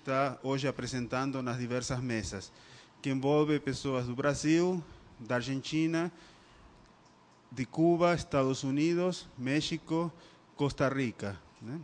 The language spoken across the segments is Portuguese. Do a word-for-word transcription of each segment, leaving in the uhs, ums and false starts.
está hoje apresentando nas diversas mesas, que envolve pessoas do Brasil, da Argentina, de Cuba, Estados Unidos, México, Costa Rica, né?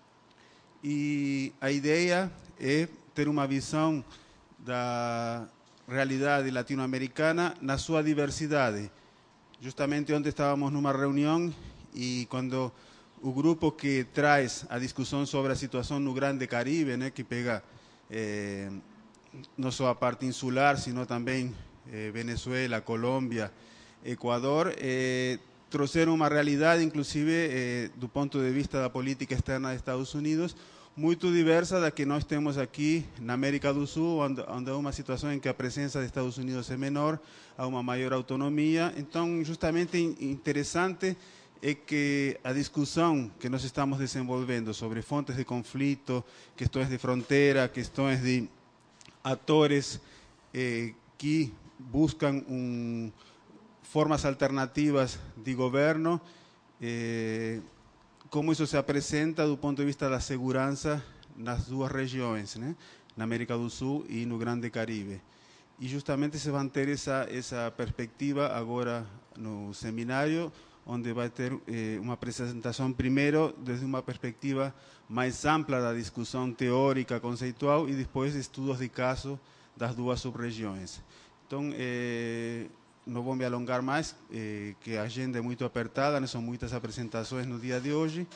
E a ideia é ter uma visão da realidade latino-americana na sua diversidade. Justamente ontem estávamos numa reunião e quando o grupo que traz a discussão sobre a situação no Grande Caribe, né, que pega eh, não só a parte insular, sino também eh, Venezuela, Colômbia, Equador, eh, trouxeram uma realidade, inclusive, eh, do ponto de vista da política externa dos Estados Unidos, muito diversa da que nós temos aqui na América do Sul, onde, onde há uma situação em que a presença dos Estados Unidos é menor, há uma maior autonomia. Então, justamente interessante é que a discussão que nós estamos desenvolvendo sobre fontes de conflito, questões de fronteira, questões de atores eh, que buscam um, formas alternativas de governo, eh, como isso se apresenta do ponto de vista da segurança nas duas regiões, né? Na América do Sul e no Grande Caribe. E justamente se vai ter essa, essa perspectiva agora no seminário, onde vai ter eh, uma apresentação primeiro desde uma perspectiva mais ampla da discussão teórica, conceitual, e depois estudos de caso das duas sub-regiões. Então, eh, não vou me alongar mais, eh, que a agenda é muito apertada, né? São muitas apresentações no dia de hoje,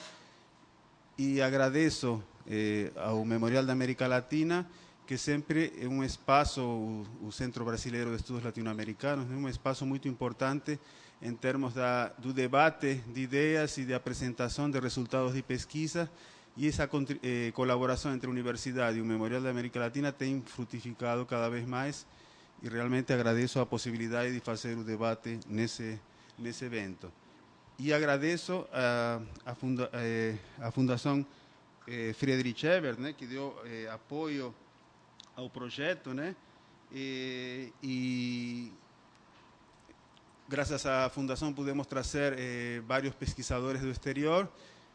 e agradeço eh, ao Memorial da América Latina, que sempre é um espaço, o, o Centro Brasileiro de Estudos Latino-Americanos, é um espaço muito importante em termos da, do debate de ideias e de apresentação de resultados de pesquisa, e essa eh, colaboração entre a universidade e o Memorial da América Latina tem frutificado cada vez mais, e realmente agradeço a possibilidade de fazer o debate nesse, nesse evento. E agradeço a, a, funda, eh, a Fundação eh, Friedrich Ebert, né, que deu eh, apoio ao projeto, né, e, e graças à Fundação pudemos trazer eh, vários pesquisadores do exterior,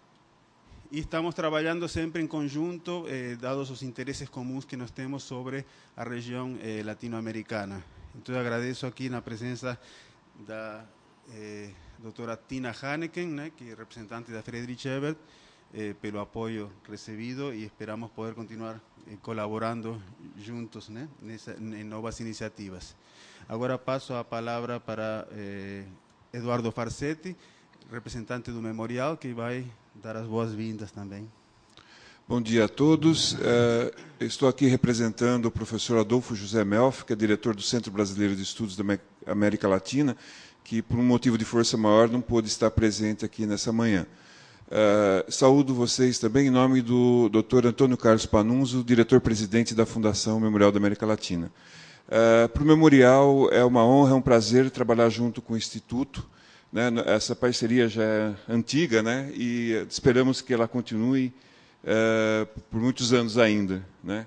e estamos trabalhando sempre em conjunto, eh, dados os interesses comuns que nós temos sobre a região eh, latino-americana. Então, agradeço aqui na presença da eh, doutora Tina Hanneken, né, que é representante da Friedrich Ebert, eh, pelo apoio recebido, e esperamos poder continuar eh, colaborando juntos, né, nessa, em novas iniciativas. Agora passo a palavra para eh, Eduardo Farsetti, representante do Memorial, que vai dar as boas-vindas também. Bom dia a todos. Uh, estou aqui representando o professor Adolfo José Melf, que é diretor do Centro Brasileiro de Estudos da América Latina, que, por um motivo de força maior, não pôde estar presente aqui nessa manhã. Uh, saúdo vocês também em nome do doutor Antônio Carlos Panunzo, diretor-presidente da Fundação Memorial da América Latina. Uh, para o Memorial é uma honra, é um prazer trabalhar junto com o Instituto. Né? Essa parceria já é antiga, né? E esperamos que ela continue uh, por muitos anos ainda, né?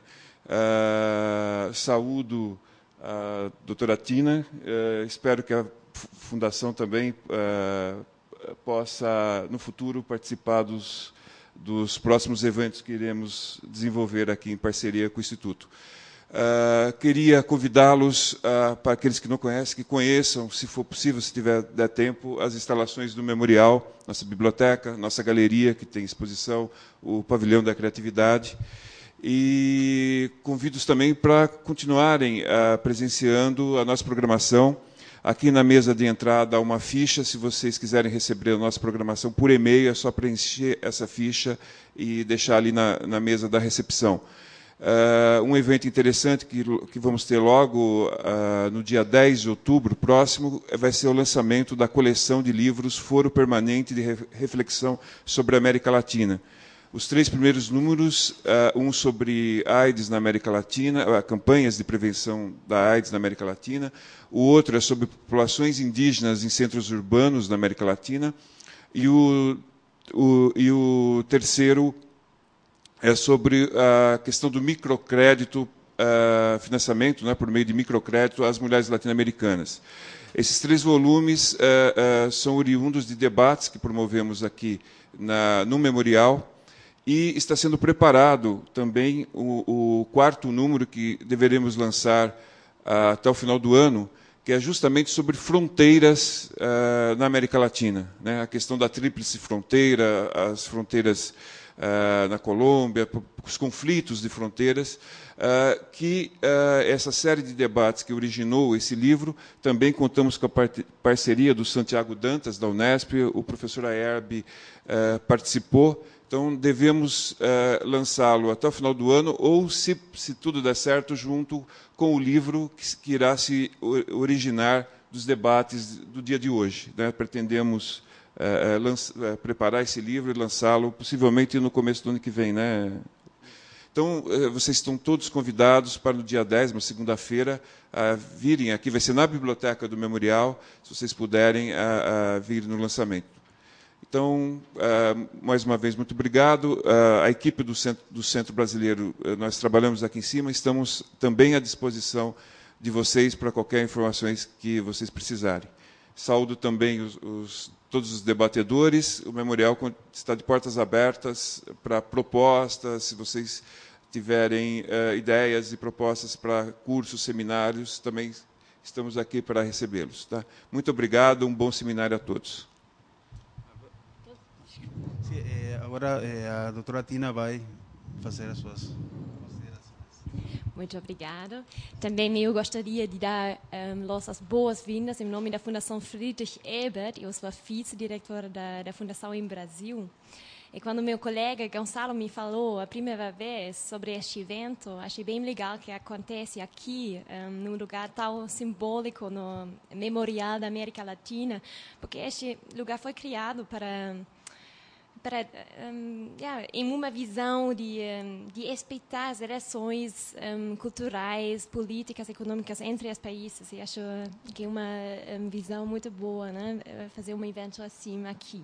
Uh, saúdo a doutora Tina, uh, espero que a Fundação também uh, possa, no futuro, participar dos, dos próximos eventos que iremos desenvolver aqui em parceria com o Instituto. Uh, queria convidá-los, uh, para aqueles que não conhecem, que conheçam, se for possível, se tiver der tempo, as instalações do Memorial, nossa biblioteca, nossa galeria, que tem exposição, o Pavilhão da Criatividade. E convido-os também para continuarem uh, presenciando a nossa programação. Aqui na mesa de entrada há uma ficha, se vocês quiserem receber a nossa programação por e-mail, é só preencher essa ficha e deixar ali na, na mesa da recepção. Uh, um evento interessante que, que vamos ter logo uh, no dia dez de outubro próximo vai ser o lançamento da coleção de livros Foro Permanente de Reflexão sobre a América Latina. Os três primeiros números, uh, um sobre AIDS na América Latina, uh, campanhas de prevenção da AIDS na América Latina, o outro é sobre populações indígenas em centros urbanos na América Latina, e o, o, e o terceiro é sobre a questão do microcrédito, uh, financiamento, né, por meio de microcrédito às mulheres latino-americanas. Esses três volumes uh, uh, são oriundos de debates que promovemos aqui na, no Memorial, E está sendo preparado também o, o quarto número que deveremos lançar uh, até o final do ano, que é justamente sobre fronteiras uh, na América Latina, né? A questão da tríplice fronteira, as fronteiras uh, na Colômbia, os conflitos de fronteiras, uh, que uh, essa série de debates que originou esse livro, também contamos com a par parceria do Santiago Dantas, da Unesp, o professor Ayerbe uh, participou. Então, devemos uh, lançá-lo até o final do ano, ou, se, se tudo der certo, junto com o livro que, que irá se originar dos debates do dia de hoje, né? Pretendemos uh, lança, uh, preparar esse livro e lançá-lo, possivelmente no começo do ano que vem, né? Então, uh, vocês estão todos convidados para no dia dez, uma segunda-feira, uh, virem aqui, vai ser na biblioteca do Memorial, se vocês puderem uh, uh, vir no lançamento. Então, uh, mais uma vez, muito obrigado. Uh, a equipe do Centro, do Centro Brasileiro, uh, nós trabalhamos aqui em cima, estamos também à disposição de vocês para qualquer informações que vocês precisarem. Saúdo também os, os, todos os debatedores. O Memorial está de portas abertas para propostas, se vocês tiverem uh, ideias e propostas para cursos, seminários, também estamos aqui para recebê-los. Tá? Muito obrigado, um bom seminário a todos. Sim, é, agora é, a doutora Tina vai fazer as suas considerações. Muito obrigada. Também eu gostaria de dar um, as boas-vindas em nome da Fundação Friedrich Ebert. Eu sou a vice-diretora da, da Fundação em Brasil. E quando meu colega Gonçalo me falou a primeira vez sobre este evento, achei bem legal que acontece aqui, um, num lugar tão simbólico, no Memorial da América Latina, porque este lugar foi criado para... para um, yeah, em uma visão de, um, de respeitar as relações um, culturais, políticas, econômicas entre os países. E acho que é uma um, visão muito boa, né? Fazer um evento assim aqui.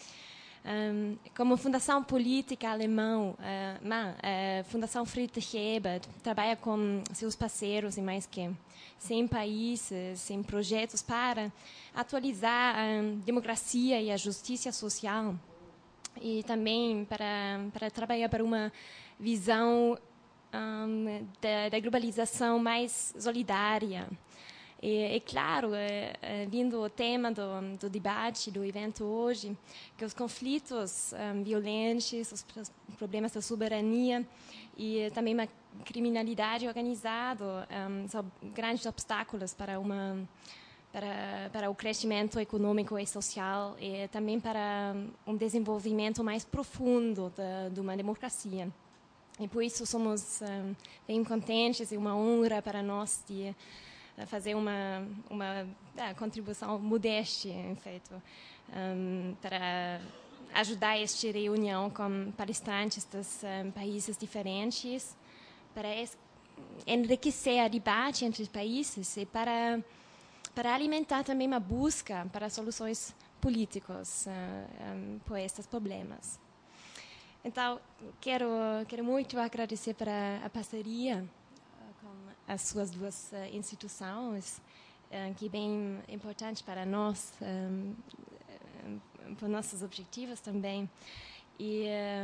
Um, como Fundação Política Alemã, uh, a uh, Fundação Friedrich Ebert trabalha com seus parceiros em mais que cem países, em projetos para atualizar a democracia e a justiça social. E também para, para trabalhar para uma visão um, da, da globalização mais solidária. E, é claro, é, é, vindo o tema do, do debate, do evento hoje, que os conflitos um, violentos, os problemas da soberania e também uma criminalidade organizada um, são grandes obstáculos para uma... Para, para o crescimento econômico e social e também para um desenvolvimento mais profundo de, de uma democracia. E por isso somos um, bem contentes e uma honra para nós de uh, fazer uma, uma uh, contribuição modesta, em feito, um, para ajudar esta reunião com palestrantes dos um, países diferentes, para enriquecer o debate entre os países e para para alimentar também uma busca para soluções políticas uh, um, por estes problemas. Então, quero, quero muito agradecer para a parceria uh, com as suas duas uh, instituições, uh, que é bem importante para nós, um, um, para nossos objetivos também. E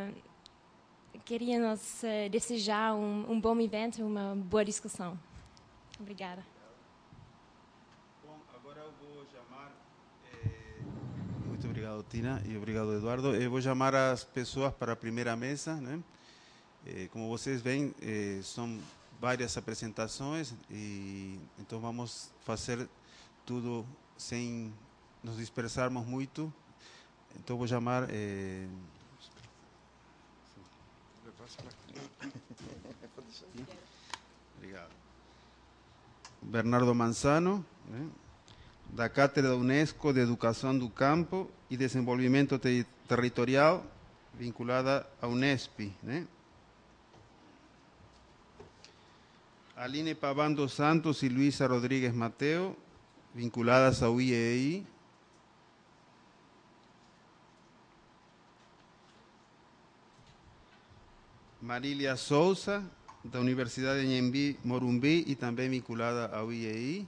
uh, queríamos uh, desejar um, um bom evento e uma boa discussão. Obrigada. Muito obrigado, Tina, e obrigado, Eduardo. Eu vou chamar as pessoas para a primeira mesa, né? Como vocês veem, são várias apresentações, e então vamos fazer tudo sem nos dispersarmos muito. Então vou chamar... Eh... Obrigado. Bernardo Manzano, né? Da Cátedra Unesco de Educação do Campo e Desenvolvimento ter Territorial, vinculada à Unesp, né? Aline Paván dos Santos e Luisa Rodrigues Mateo, vinculadas ao I E I. Marília Souza, da Universidade de Anhembi Morumbi, e também vinculada ao I E I.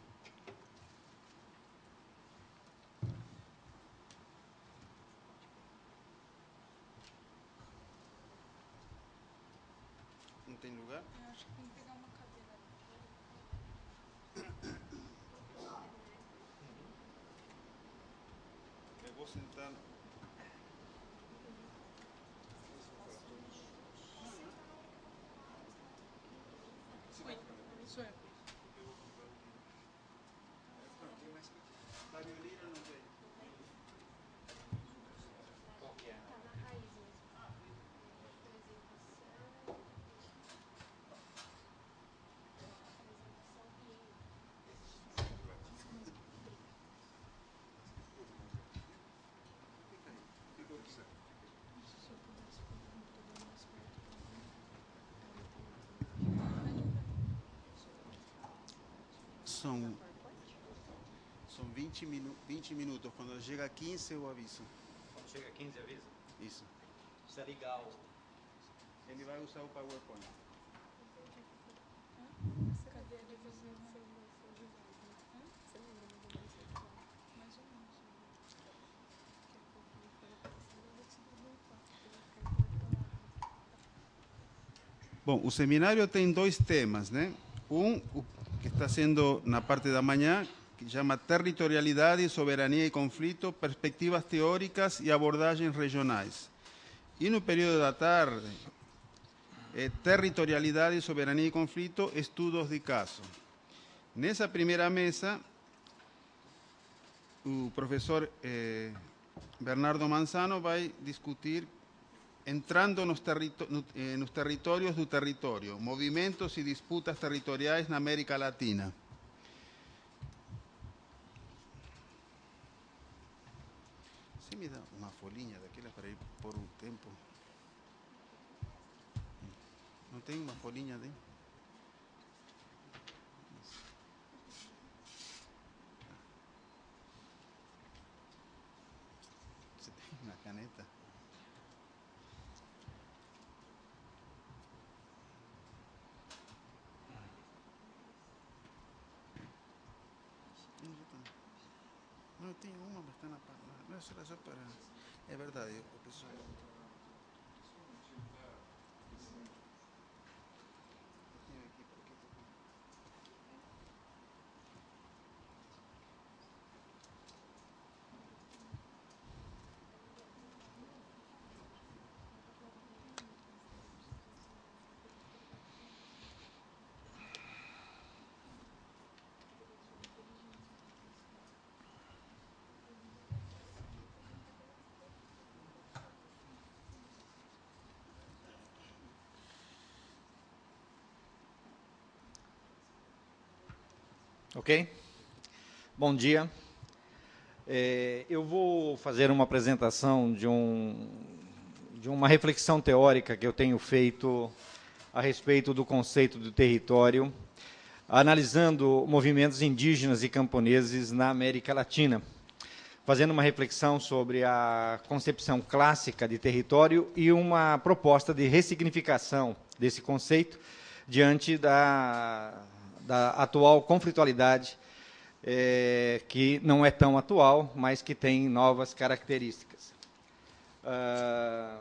sentar. São, são vinte, minu, vinte minutos. Quando chega a quinze, eu aviso. Quando chega a quinze, avisa? Isso. Isso é legal. Ele vai usar o PowerPoint. Cadê a divisão? Você lembra mais ou menos? Bom, o seminário tem dois temas, né? Um, o que está sendo na parte da manhã, que chama Territorialidade, Soberania e Conflito, Perspectivas Teóricas e Abordagens Regionais. E no período da tarde, é Territorialidade, Soberania e Conflito, Estudos de Caso. Nessa primeira mesa, o professor eh, Bernardo Manzano vai discutir entrando nos, territo no, eh, nos territórios do território, movimentos e disputas territoriais na América Latina. Você me dá uma folhinha daquela para ir por um tempo? Não tem uma folhinha de? Você tem uma caneta? Não, eu tenho uma, mas está na página. Não, será só para... É verdade, o pessoal... Ok? Bom dia. É, eu vou fazer uma apresentação de, um, de uma reflexão teórica que eu tenho feito a respeito do conceito do território, analisando movimentos indígenas e camponeses na América Latina, fazendo uma reflexão sobre a concepção clássica de território e uma proposta de ressignificação desse conceito diante da... da atual conflitualidade, é, que não é tão atual, mas que tem novas características. Uh,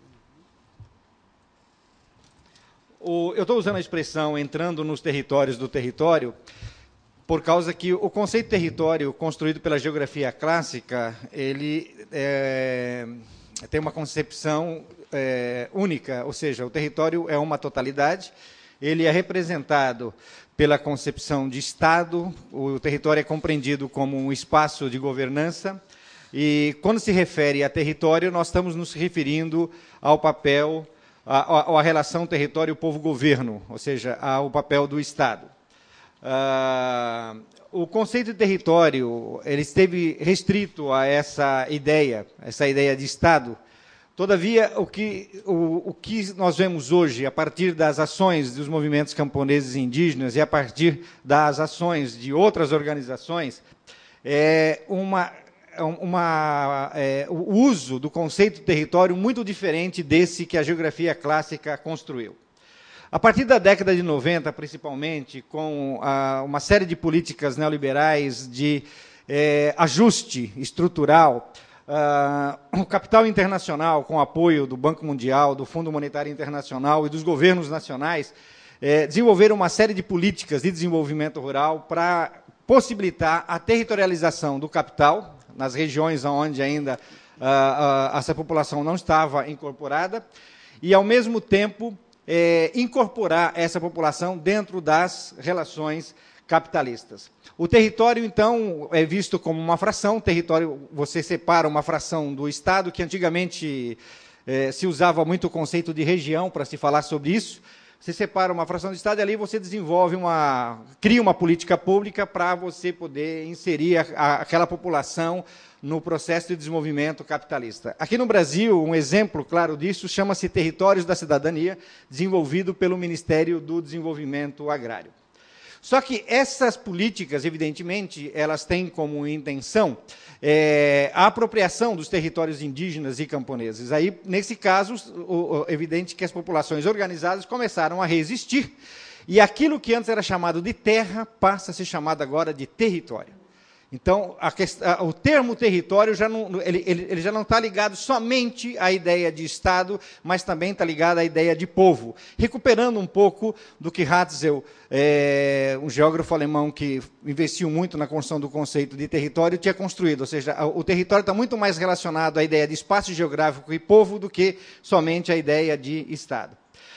o, eu estou usando a expressão entrando nos territórios do território, por causa que o conceito de território construído pela geografia clássica, ele é, tem uma concepção é, única, ou seja, o território é uma totalidade, ele é representado pela concepção de Estado, o território é compreendido como um espaço de governança, e quando se refere a território, nós estamos nos referindo ao papel, à, à relação território-povo-governo, ou seja, ao papel do Estado. Ah, o conceito de território ele esteve restrito a essa ideia, essa ideia de Estado. Todavia, o que, o, o que nós vemos hoje, a partir das ações dos movimentos camponeses e indígenas e a partir das ações de outras organizações, é uma, uma, é, o uso do conceito de território muito diferente desse que a geografia clássica construiu. A partir da década de noventa, principalmente, com a, uma série de políticas neoliberais de é, ajuste estrutural, Uh, o capital internacional, com apoio do Banco Mundial, do Fundo Monetário Internacional e dos governos nacionais, eh, desenvolveram uma série de políticas de desenvolvimento rural para possibilitar a territorialização do capital, nas regiões onde ainda uh, uh, essa população não estava incorporada, e, ao mesmo tempo, é, incorporar essa população dentro das relações capitalistas. O território, então, é visto como uma fração. O território, você separa uma fração do Estado, que antigamente é, se usava muito o conceito de região para se falar sobre isso. Você separa uma fração do Estado e ali você desenvolve uma... cria uma política pública para você poder inserir a, a, aquela população no processo de desenvolvimento capitalista. Aqui no Brasil, um exemplo claro disso chama-se Territórios da Cidadania, desenvolvido pelo Ministério do Desenvolvimento Agrário. Só que essas políticas, evidentemente, elas têm como intenção é, a apropriação dos territórios indígenas e camponeses. Aí, nesse caso, o, o, evidente que as populações organizadas começaram a resistir, e aquilo que antes era chamado de terra passa a ser chamado agora de território. Então, a questão, o termo território já não, ele, ele, ele já não está ligado somente à ideia de Estado, mas também está ligado à ideia de povo, recuperando um pouco do que Hatzel, é, um geógrafo alemão que investiu muito na construção do conceito de território, tinha construído. Ou seja, o território está muito mais relacionado à ideia de espaço geográfico e povo do que somente à ideia de Estado.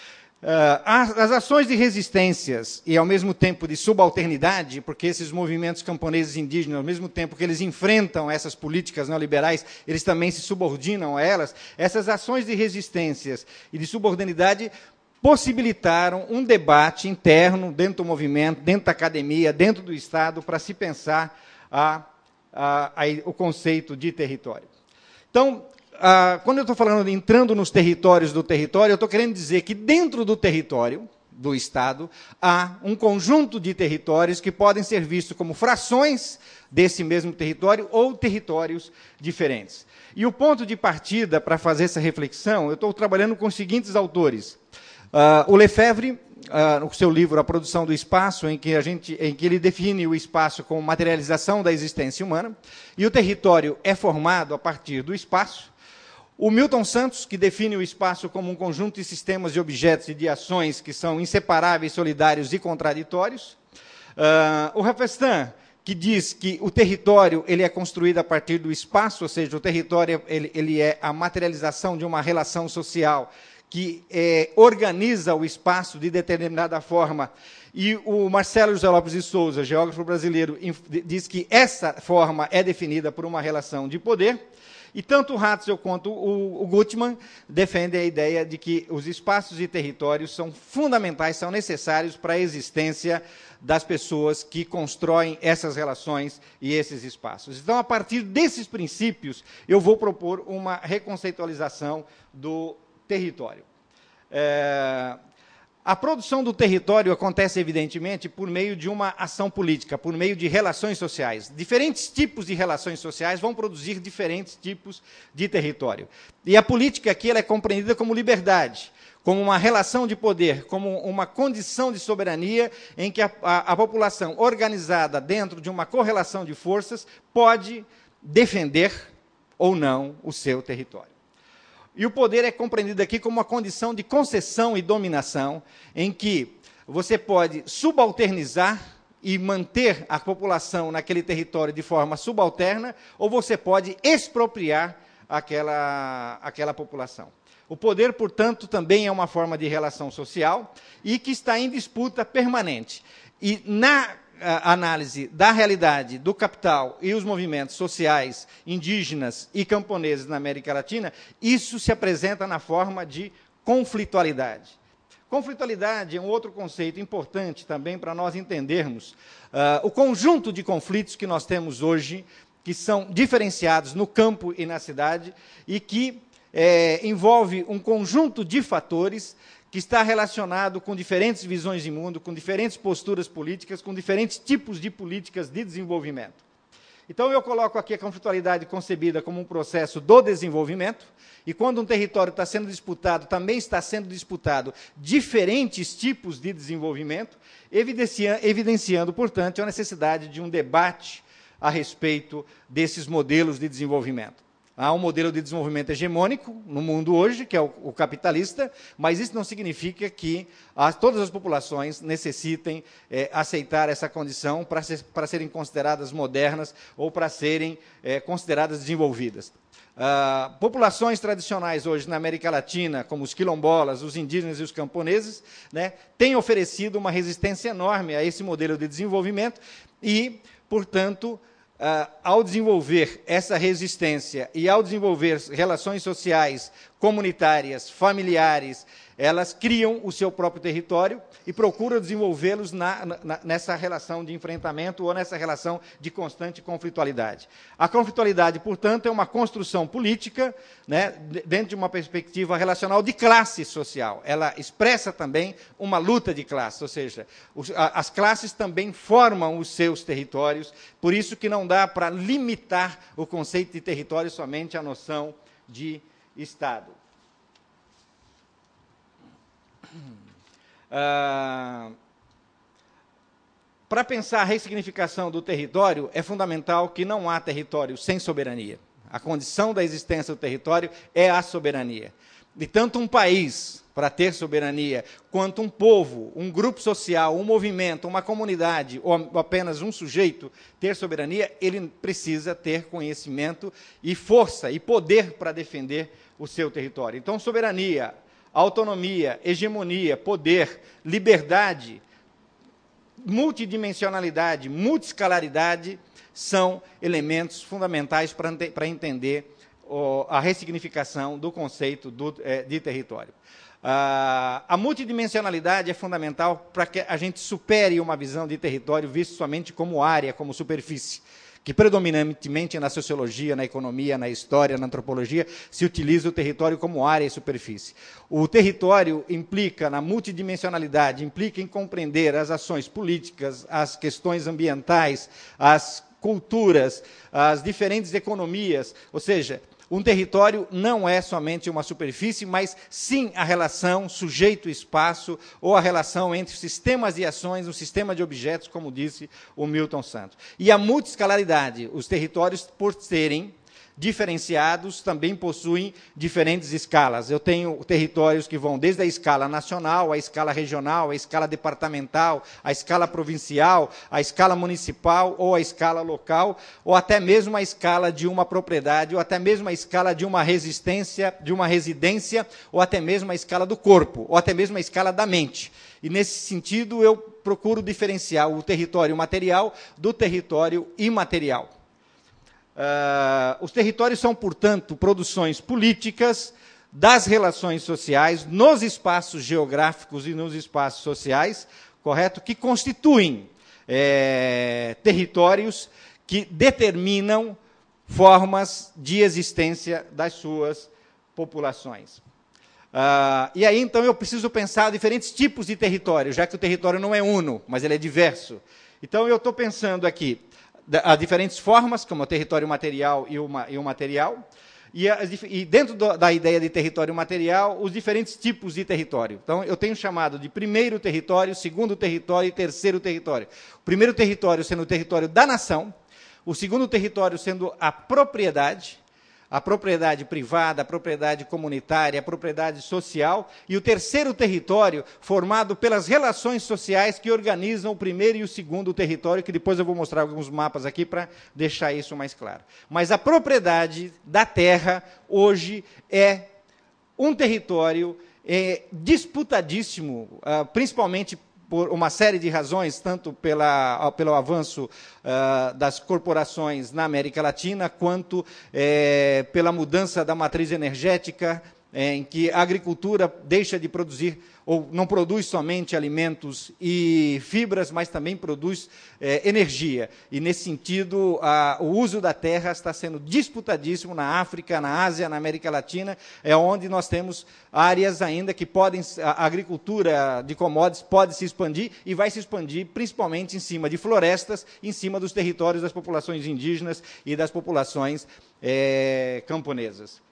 Uh, as, as ações de resistências e, ao mesmo tempo, de subalternidade, porque esses movimentos camponeses indígenas, ao mesmo tempo que eles enfrentam essas políticas neoliberais, eles também se subordinam a elas, essas ações de resistências e de subordinidade possibilitaram um debate interno dentro do movimento, dentro da academia, dentro do Estado, para se pensar a, a, a, o conceito de território. Então, Ah, quando eu estou falando de entrando nos territórios do território, eu estou querendo dizer que dentro do território do Estado há um conjunto de territórios que podem ser vistos como frações desse mesmo território ou territórios diferentes. E o ponto de partida para fazer essa reflexão, eu estou trabalhando com os seguintes autores. Uh, o Lefebvre, uh, no seu livro A Produção do Espaço, em que, a gente, em que ele define o espaço como materialização da existência humana, e o território é formado a partir do espaço. O Milton Santos, que define o espaço como um conjunto de sistemas de objetos e de ações que são inseparáveis, solidários e contraditórios. Uh, o Rafestan, que diz que o território ele é construído a partir do espaço, ou seja, o território ele, ele é a materialização de uma relação social que é, organiza o espaço de determinada forma. E o Marcelo José Lopes de Souza, geógrafo brasileiro, diz que essa forma é definida por uma relação de poder. E tanto o Hatzel quanto o, o Gutmann defendem a ideia de que os espaços e territórios são fundamentais, são necessários para a existência das pessoas que constroem essas relações e esses espaços. Então, a partir desses princípios, eu vou propor uma reconceitualização do território. É... A produção do território acontece, evidentemente, por meio de uma ação política, por meio de relações sociais. Diferentes tipos de relações sociais vão produzir diferentes tipos de território. E a política aqui ela é compreendida como liberdade, como uma relação de poder, como uma condição de soberania em que a, a, a população organizada dentro de uma correlação de forças pode defender ou não o seu território. E o poder é compreendido aqui como uma condição de concessão e dominação, em que você pode subalternizar e manter a população naquele território de forma subalterna, ou você pode expropriar aquela, aquela população. O poder, portanto, também é uma forma de relação social e que está em disputa permanente. E na a análise da realidade do capital e os movimentos sociais indígenas e camponeses na América Latina, isso se apresenta na forma de conflitualidade. Conflitualidade é um outro conceito importante também para nós entendermos uh, o conjunto de conflitos que nós temos hoje, que são diferenciados no campo e na cidade, e que eh, envolve um conjunto de fatores que está relacionado com diferentes visões de mundo, com diferentes posturas políticas, com diferentes tipos de políticas de desenvolvimento. Então, eu coloco aqui a conflitualidade concebida como um processo do desenvolvimento, e quando um território está sendo disputado, também está sendo disputado diferentes tipos de desenvolvimento, evidenciando, evidenciando, portanto, a necessidade de um debate a respeito desses modelos de desenvolvimento. Há um modelo de desenvolvimento hegemônico no mundo hoje, que é o, o capitalista, mas isso não significa que as, todas as populações necessitem é, aceitar essa condição para ser, para serem consideradas modernas ou para serem é, consideradas desenvolvidas. Uh, populações tradicionais hoje na América Latina, como os quilombolas, os indígenas e os camponeses, né, têm oferecido uma resistência enorme a esse modelo de desenvolvimento e, portanto, Uh, ao desenvolver essa resistência e ao desenvolver relações sociais, comunitárias, familiares, elas criam o seu próprio território e procuram desenvolvê-los na, na, nessa relação de enfrentamento ou nessa relação de constante conflitualidade. A conflitualidade, portanto, é uma construção política, né, dentro de uma perspectiva relacional de classe social. Ela expressa também uma luta de classe, ou seja, os, a, as classes também formam os seus territórios, por isso que não dá para limitar o conceito de território somente à noção de Estado. Ah, para pensar a ressignificação do território, é fundamental que não há território sem soberania. A condição da existência do território é a soberania. E tanto um país, para ter soberania, quanto um povo, um grupo social, um movimento, uma comunidade, ou apenas um sujeito ter soberania, ele precisa ter conhecimento e força e poder para defender o seu território. Então, soberania, autonomia, hegemonia, poder, liberdade, multidimensionalidade, multiscalaridade são elementos fundamentais para, para entender o, a ressignificação do conceito do, é, de território. Ah, a multidimensionalidade é fundamental para que a gente supere uma visão de território visto somente como área, como superfície, que predominantemente na sociologia, na economia, na história, na antropologia, se utiliza o território como área e superfície. O território implica, na multidimensionalidade, implica em compreender as ações políticas, as questões ambientais, as culturas, as diferentes economias, ou seja, um território não é somente uma superfície, mas sim a relação sujeito-espaço ou a relação entre sistemas de ações, um sistema de objetos, como disse o Milton Santos. E a multiscalaridade, os territórios, por serem diferenciados, também possuem diferentes escalas. Eu tenho territórios que vão desde a escala nacional, a escala regional, a escala departamental, a escala provincial, a escala municipal ou a escala local, ou até mesmo a escala de uma propriedade, ou até mesmo a escala de uma resistência, de uma residência, ou até mesmo a escala do corpo, ou até mesmo a escala da mente. E, nesse sentido, eu procuro diferenciar o território material do território imaterial. Uh, os territórios são, portanto, produções políticas das relações sociais nos espaços geográficos e nos espaços sociais, correto? Que constituem é, territórios que determinam formas de existência das suas populações. Uh, e aí, então, eu preciso pensar diferentes tipos de território, já que o território não é uno, mas ele é diverso. Então, eu estou pensando aqui há diferentes formas, como o território material e o, e o material, e, a, e dentro do, da ideia de território material, os diferentes tipos de território. Então, eu tenho chamado de primeiro território, segundo território e terceiro território. O primeiro território sendo o território da nação, o segundo território sendo a propriedade, a propriedade privada, a propriedade comunitária, a propriedade social, e o terceiro território formado pelas relações sociais que organizam o primeiro e o segundo território, que depois eu vou mostrar alguns mapas aqui para deixar isso mais claro. Mas a propriedade da terra, hoje, é um território é, disputadíssimo, uh, principalmente por uma série de razões, tanto pela, pelo avanço uh, das corporações na América Latina, quanto eh, pela mudança da matriz energética, eh, em que a agricultura deixa de produzir, ou não produz somente alimentos e fibras, mas também produz eh, energia. E, nesse sentido, a, o uso da terra está sendo disputadíssimo na África, na Ásia, na América Latina, é onde nós temos áreas ainda que podem, a agricultura de commodities pode se expandir e vai se expandir principalmente em cima de florestas, em cima dos territórios das populações indígenas e das populações eh, camponesas.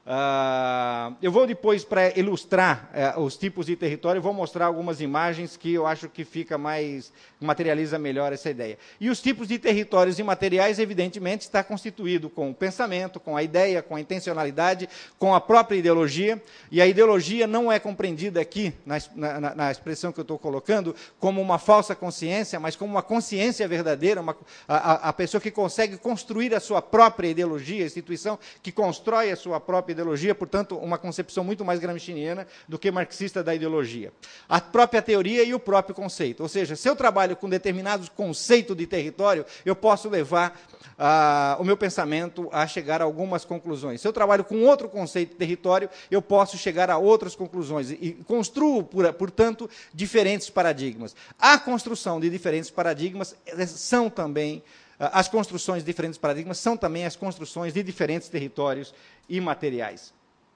Uh, eu vou depois, para ilustrar uh, os tipos de território, vou mostrar algumas imagens que eu acho que fica mais, materializa melhor essa ideia. E os tipos de territórios imateriais, evidentemente, está constituído com o pensamento, com a ideia, com a intencionalidade, com a própria ideologia, e a ideologia não é compreendida aqui, na, na, na expressão que eu estou colocando, como uma falsa consciência, mas como uma consciência verdadeira, uma, a, a pessoa que consegue construir a sua própria ideologia, a instituição que constrói a sua própria ideologia, portanto, uma concepção muito mais gramsciana do que marxista da ideologia. A própria teoria e o próprio conceito. Ou seja, se eu trabalho com determinados conceitos de território, eu posso levar ah, o meu pensamento a chegar a algumas conclusões. Se eu trabalho com outro conceito de território, eu posso chegar a outras conclusões. E construo, por, portanto, diferentes paradigmas. A construção de diferentes paradigmas são também as construções de diferentes paradigmas são também as construções de diferentes territórios imateriais.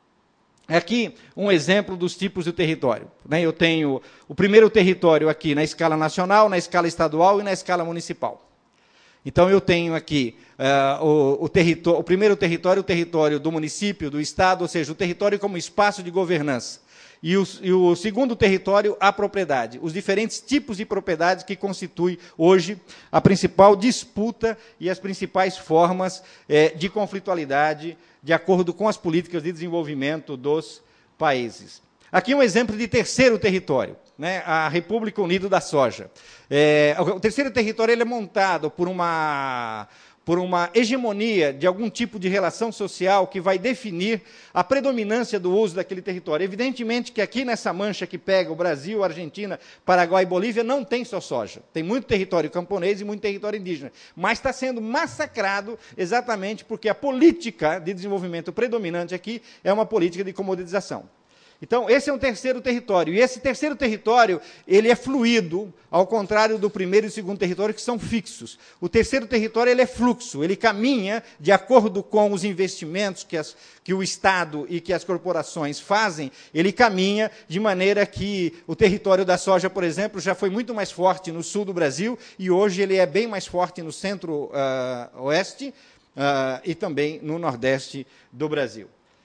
Aqui, um exemplo dos tipos de território. Eu tenho o primeiro território aqui na escala nacional, na escala estadual e na escala municipal. Então, eu tenho aqui uh, o, o, território, o primeiro território, o território do município, do estado, ou seja, o território como espaço de governança. E o, e o segundo território, a propriedade. Os diferentes tipos de propriedades que constituem hoje a principal disputa e as principais formas eh, de conflitualidade de acordo com as políticas de desenvolvimento dos países. Aqui um exemplo de terceiro território, né, a República Unida da Soja. É, o terceiro território ele é montado por uma... por uma hegemonia de algum tipo de relação social que vai definir a predominância do uso daquele território. Evidentemente que aqui nessa mancha que pega o Brasil, Argentina, Paraguai e Bolívia, não tem só soja. Tem muito território camponês e muito território indígena. Mas está sendo massacrado exatamente porque a política de desenvolvimento predominante aqui é uma política de comoditização. Então, esse é um terceiro território. E esse terceiro território, ele é fluido, ao contrário do primeiro e segundo território, que são fixos. O terceiro território ele é fluxo, ele caminha de acordo com os investimentos que, as, que o Estado e que as corporações fazem, ele caminha de maneira que o território da soja, por exemplo, já foi muito mais forte no sul do Brasil, e hoje ele é bem mais forte no centro-oeste uh, uh, e também no nordeste do Brasil.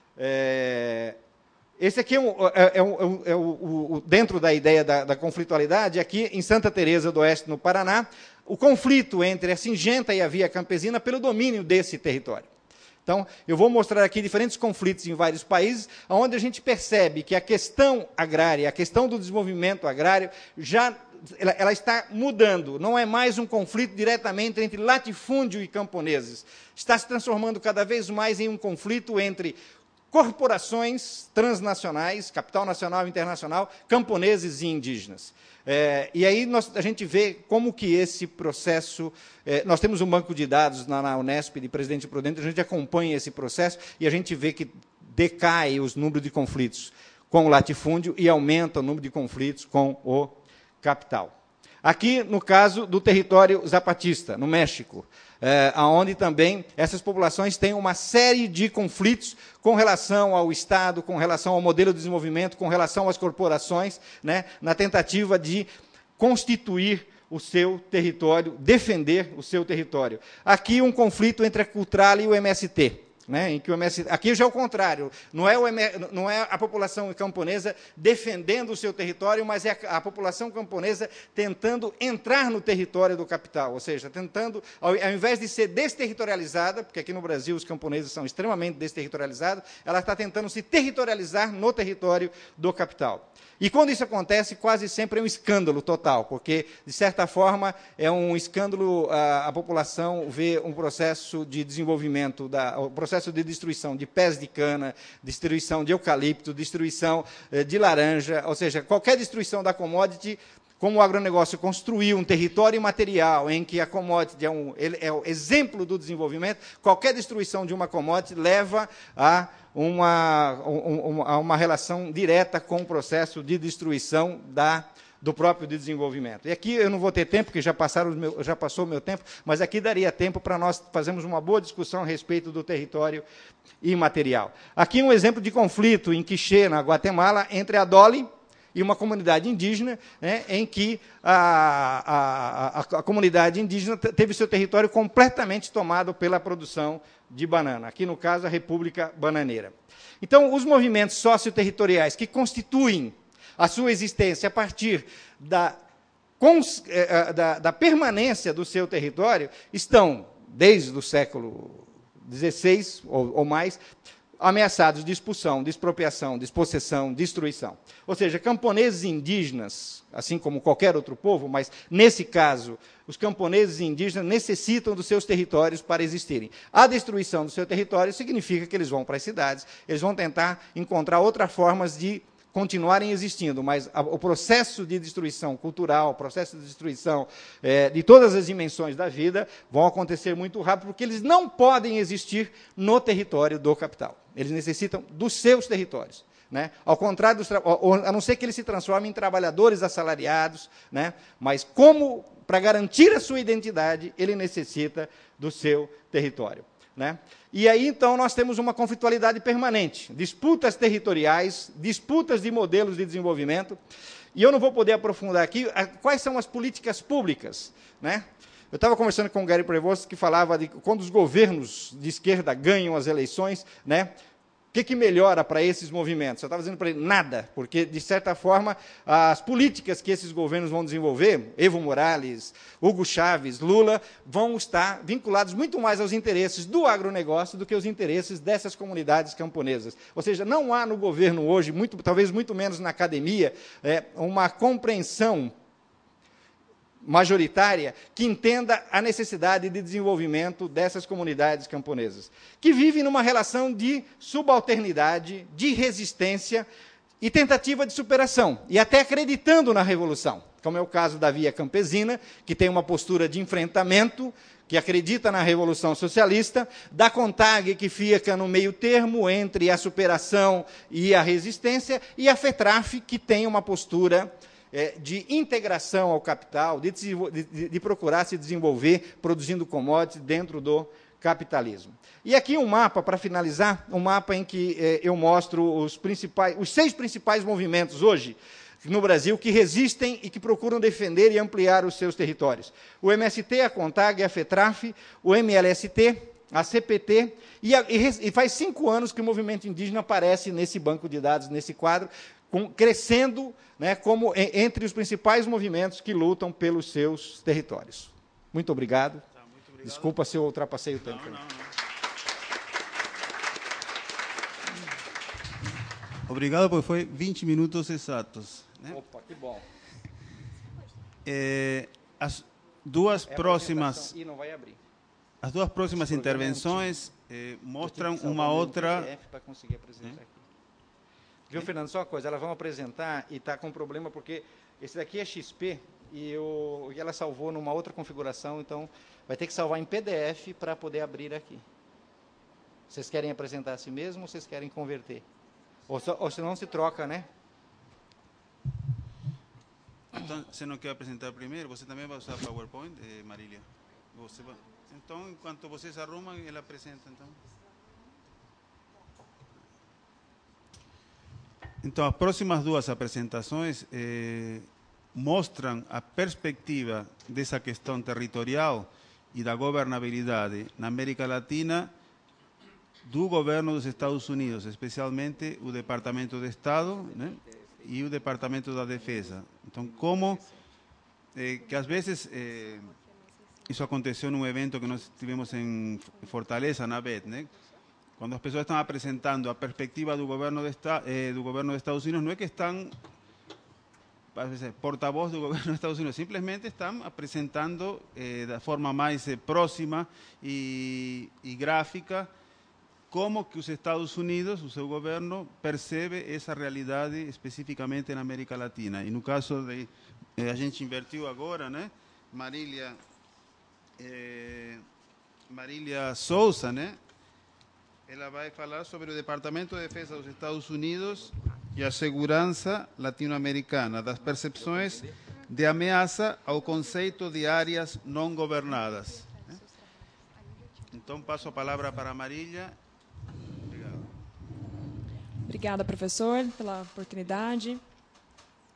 É... Esse aqui é, um, é, um, é o, o, dentro da ideia da, da conflitualidade, aqui em Santa Teresa do Oeste, no Paraná, o conflito entre a Singenta e a Via Campesina pelo domínio desse território. Então, eu vou mostrar aqui diferentes conflitos em vários países, onde a gente percebe que a questão agrária, a questão do desenvolvimento agrário, já ela, ela está mudando. Não é mais um conflito diretamente entre latifúndio e camponeses. Está se transformando cada vez mais em um conflito entre corporações transnacionais, capital nacional e internacional, camponeses e indígenas. É, e aí nós, a gente vê como que esse processo... É, nós temos um banco de dados na, na Unesp de Presidente Prudente, a gente acompanha esse processo e a gente vê que decai os números de conflitos com o latifúndio e aumenta o número de conflitos com o capital. Aqui, no caso do território zapatista, no México, é, onde também essas populações têm uma série de conflitos com relação ao Estado, com relação ao modelo de desenvolvimento, com relação às corporações, né, na tentativa de constituir o seu território, defender o seu território. Aqui um conflito entre a Cultral e o M S T. Né, em que o M S T, aqui já é o contrário, não é, o, não é a população camponesa defendendo o seu território, mas é a, a população camponesa tentando entrar no território do capital, ou seja, tentando, ao, ao invés de ser desterritorializada, porque aqui no Brasil os camponeses são extremamente desterritorializados, ela está tentando se territorializar no território do capital. E quando isso acontece, quase sempre é um escândalo total, porque, de certa forma, é um escândalo, a, a população vê um processo de desenvolvimento, da, o processo de destruição de pés de cana, destruição de eucalipto, destruição eh, de laranja, ou seja, qualquer destruição da commodity, como o agronegócio construiu um território material em que a commodity é, um, é o exemplo do desenvolvimento, qualquer destruição de uma commodity leva a uma, uma, uma relação direta com o processo de destruição da, do próprio desenvolvimento. E aqui eu não vou ter tempo, porque já, passaram o meu, já passou o meu tempo, mas aqui daria tempo para nós fazermos uma boa discussão a respeito do território imaterial. Aqui um exemplo de conflito em Quiché, na Guatemala, entre a Dolly e uma comunidade indígena, né, em que a, a, a, a comunidade indígena teve seu território completamente tomado pela produção de banana, aqui no caso a República Bananeira. Então, os movimentos socioterritoriais que constituem a sua existência a partir da, da, da permanência do seu território estão, desde o século dezesseis ou, ou mais, ameaçados de expulsão, de expropriação, despossessão, destruição. Ou seja, camponeses indígenas, assim como qualquer outro povo, mas, nesse caso, os camponeses indígenas necessitam dos seus territórios para existirem. A destruição do seu território significa que eles vão para as cidades, eles vão tentar encontrar outras formas de continuarem existindo, mas a, o processo de destruição cultural, o processo de destruição é, de todas as dimensões da vida vão acontecer muito rápido, porque eles não podem existir no território do capital. Eles necessitam dos seus territórios. Né? Ao contrário, dos, a não ser que eles se transformem em trabalhadores assalariados, né? Mas como, para garantir a sua identidade, ele necessita do seu território. Né? E aí, então, nós temos uma conflitualidade permanente, disputas territoriais, disputas de modelos de desenvolvimento, e eu não vou poder aprofundar aqui a, quais são as políticas públicas. Né? Eu estava conversando com o Gary Prevost, que falava de quando os governos de esquerda ganham as eleições, né? O que, que melhora para esses movimentos? Eu estava dizendo para ele, nada, porque, de certa forma, as políticas que esses governos vão desenvolver, Evo Morales, Hugo Chávez, Lula, vão estar vinculados muito mais aos interesses do agronegócio do que aos interesses dessas comunidades camponesas. Ou seja, não há no governo hoje, muito, talvez muito menos na academia, é, uma compreensão majoritária que entenda a necessidade de desenvolvimento dessas comunidades camponesas, que vivem numa relação de subalternidade, de resistência e tentativa de superação, e até acreditando na revolução, como é o caso da Via Campesina, que tem uma postura de enfrentamento, que acredita na Revolução Socialista, da CONTAG, que fica no meio termo entre a superação e a resistência, e a FETRAF, que tem uma postura de integração ao capital, de, de, de procurar se desenvolver produzindo commodities dentro do capitalismo. E aqui um mapa, para finalizar, um mapa em que eh, eu mostro os, principais, os seis principais movimentos hoje no Brasil que resistem e que procuram defender e ampliar os seus territórios. O M S T, a CONTAG, a FETRAF, o M L S T, a C P T, e, a, e faz cinco anos que o movimento indígena aparece nesse banco de dados, nesse quadro, com, crescendo, né, como em, entre os principais movimentos que lutam pelos seus territórios. Muito obrigado. Tá, muito obrigado. Desculpa se eu ultrapassei o tempo. Não, não, não. Obrigado, porque foi vinte minutos exatos. Né? Opa, que bom. É, as duas é próximas... E não vai abrir. As duas próximas intervenções eh, mostram uma outra... para conseguir apresentar aqui. Viu, Fernando? Só uma coisa, elas vão apresentar e está com problema, porque esse daqui é X P e, eu, e ela salvou numa outra configuração, então vai ter que salvar em P D F para poder abrir aqui. Vocês querem apresentar assim mesmo ou vocês querem converter? Ou, só, ou senão se troca, né? Então, você não quer apresentar primeiro? Você também vai usar PowerPoint, eh, Marília? Você vai... Então, enquanto vocês arrumam, ela apresenta, então. Então, as próximas duas apresentações eh, mostram a perspectiva dessa questão territorial e da governabilidade na América Latina do governo dos Estados Unidos, especialmente o Departamento de Estado, né, e o Departamento da Defesa. Então, como eh, que às vezes... Eh, isso aconteceu num evento que nós tivemos em Fortaleza, na B E T, né? Quando as pessoas estão apresentando a perspectiva do governo, de esta, eh, do governo dos Estados Unidos, não é que estão porta-voz do governo dos Estados Unidos, simplesmente estão apresentando eh, da forma mais eh, próxima e, e gráfica como que os Estados Unidos, o seu governo, percebe essa realidade especificamente na América Latina. E no caso de... Eh, a gente invertiu agora, né? Marília... Eh, Marília Souza, né? Ela vai falar sobre o Departamento de Defesa dos Estados Unidos e a segurança latino-americana, das percepções de ameaça ao conceito de áreas não governadas. Né? Então, passo a palavra para a Marília. Obrigado. Obrigada, professor, pela oportunidade.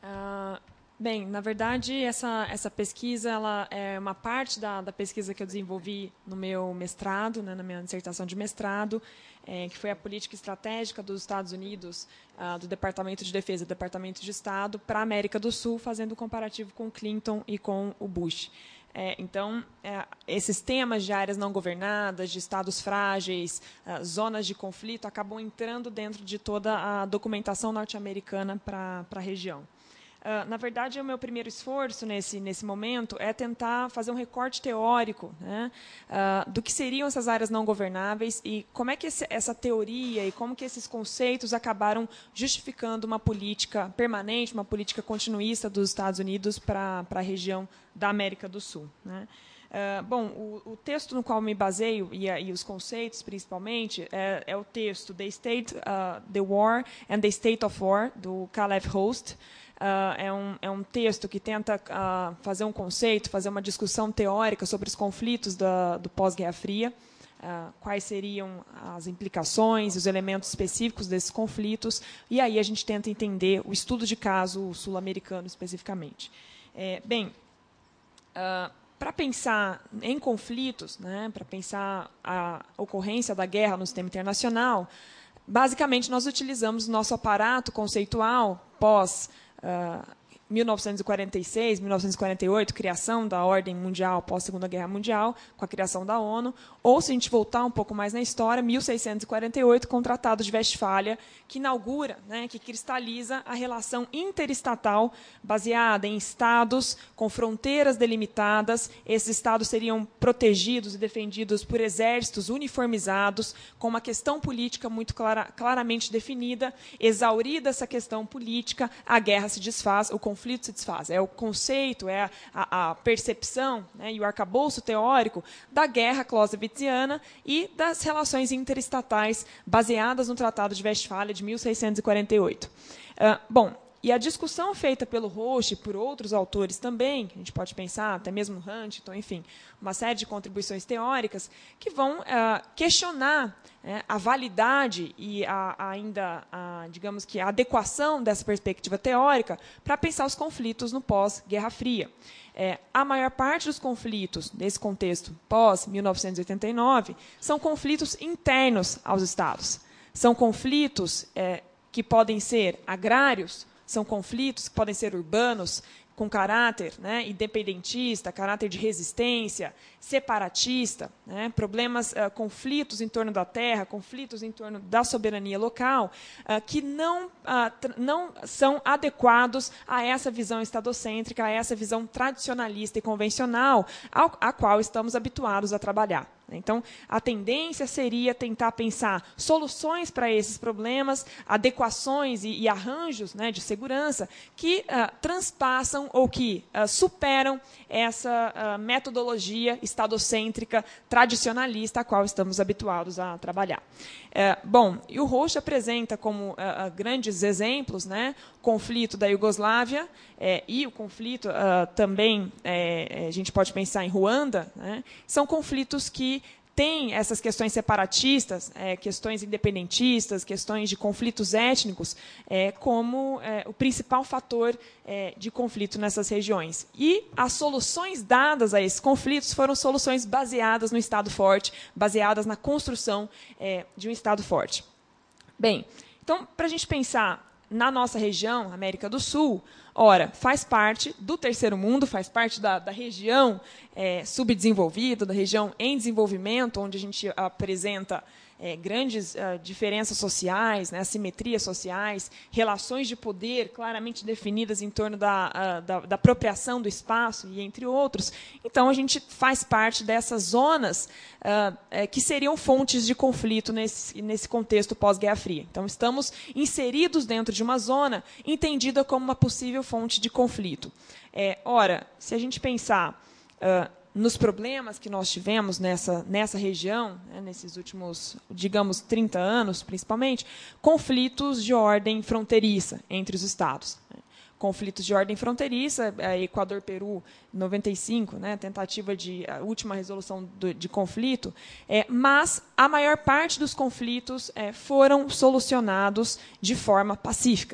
Ah, bem, na verdade, essa, essa pesquisa ela é uma parte da, da pesquisa que eu desenvolvi no meu mestrado, né, na minha dissertação de mestrado, é, que foi a política estratégica dos Estados Unidos, ah, do Departamento de Defesa e do Departamento de Estado, para a América do Sul, fazendo um comparativo com o Clinton e com o Bush. É, então, é, esses temas de áreas não governadas, de estados frágeis, ah, zonas de conflito, acabam entrando dentro de toda a documentação norte-americana para a região. Uh, na verdade, o meu primeiro esforço nesse, nesse momento é tentar fazer um recorte teórico, né, uh, do que seriam essas áreas não governáveis e como é que esse, essa teoria e como que esses conceitos acabaram justificando uma política permanente, uma política continuista dos Estados Unidos para a região da América do Sul, né. Uh, bom, o, o texto no qual me baseio, e, e os conceitos, principalmente, é, é o texto The State, uh, The War and the State of War, do Caleb Host. Uh, é, um, é um texto que tenta uh, fazer um conceito, fazer uma discussão teórica sobre os conflitos da, do pós-Guerra Fria, uh, quais seriam as implicações, os elementos específicos desses conflitos, e aí a gente tenta entender o estudo de caso sul-americano especificamente. É, bem, uh, para pensar em conflitos, né, para pensar a ocorrência da guerra no sistema internacional, basicamente nós utilizamos o nosso aparato conceitual pós Uh, mil novecentos e quarenta e seis, mil novecentos e quarenta e oito, criação da ordem mundial após a Segunda Guerra Mundial, com a criação da ONU, ou, se a gente voltar um pouco mais na história, mil seiscentos e quarenta e oito, com o Tratado de Westfália, que inaugura, né, que cristaliza a relação interestatal baseada em estados com fronteiras delimitadas. Esses estados seriam protegidos e defendidos por exércitos uniformizados, com uma questão política muito clara, claramente definida. Exaurida essa questão política, a guerra se desfaz, o conflito se desfaz. É o conceito, é a, a, a percepção, né, e o arcabouço teórico da guerra clausewitziana e das relações interestatais baseadas no Tratado de Westfália de mil seiscentos e quarenta e oito. Uh, bom, e a discussão feita pelo Roche e por outros autores também, a gente pode pensar, até mesmo Huntington, enfim, uma série de contribuições teóricas que vão uh, questionar, né, a validade e a, a ainda, a, digamos que, a adequação dessa perspectiva teórica para pensar os conflitos no pós-Guerra Fria. É, a maior parte dos conflitos, nesse contexto pós-mil novecentos e oitenta e nove, são conflitos internos aos Estados. São conflitos é, que podem ser agrários, são conflitos que podem ser urbanos, com caráter, né, independentista, caráter de resistência, separatista, né, problemas, uh, conflitos em torno da terra, conflitos em torno da soberania local, uh, que não, uh, não são adequados a essa visão estadocêntrica, a essa visão tradicionalista e convencional ao, a qual estamos habituados a trabalhar. Então, a tendência seria tentar pensar soluções para esses problemas, adequações e, e arranjos, né, de segurança que uh, transpassam ou que uh, superam essa uh, metodologia estadocêntrica tradicionalista a qual estamos habituados a trabalhar. Uh, bom, e o Roche apresenta como uh, uh, grandes exemplos, né, o conflito da Iugoslávia eh, e o conflito uh, também, eh, a gente pode pensar em Ruanda, né, são conflitos que tem essas questões separatistas, é, questões independentistas, questões de conflitos étnicos, é, como é, o principal fator é, de conflito nessas regiões. E as soluções dadas a esses conflitos foram soluções baseadas no Estado forte, baseadas na construção é, de um Estado forte. Bem, então, para a gente pensar na nossa região, América do Sul, ora, faz parte do terceiro mundo, faz parte da, da região é, subdesenvolvida, da região em desenvolvimento, onde a gente apresenta é, grandes uh, diferenças sociais, né, assimetrias sociais, relações de poder claramente definidas em torno da, uh, da, da apropriação do espaço, e entre outros. Então, a gente faz parte dessas zonas uh, é, que seriam fontes de conflito nesse, nesse contexto pós-Guerra Fria. Então, estamos inseridos dentro de uma zona entendida como uma possível fonte de conflito. É, ora, se a gente pensar uh, nos problemas que nós tivemos nessa, nessa região, né, nesses últimos, digamos, trinta anos, principalmente, conflitos de ordem fronteiriça entre os estados. Né. Conflitos de ordem fronteiriça, Equador-Peru, noventa e cinco, né, tentativa de a última resolução do, de conflito, é, mas a maior parte dos conflitos é, foram solucionados de forma pacífica.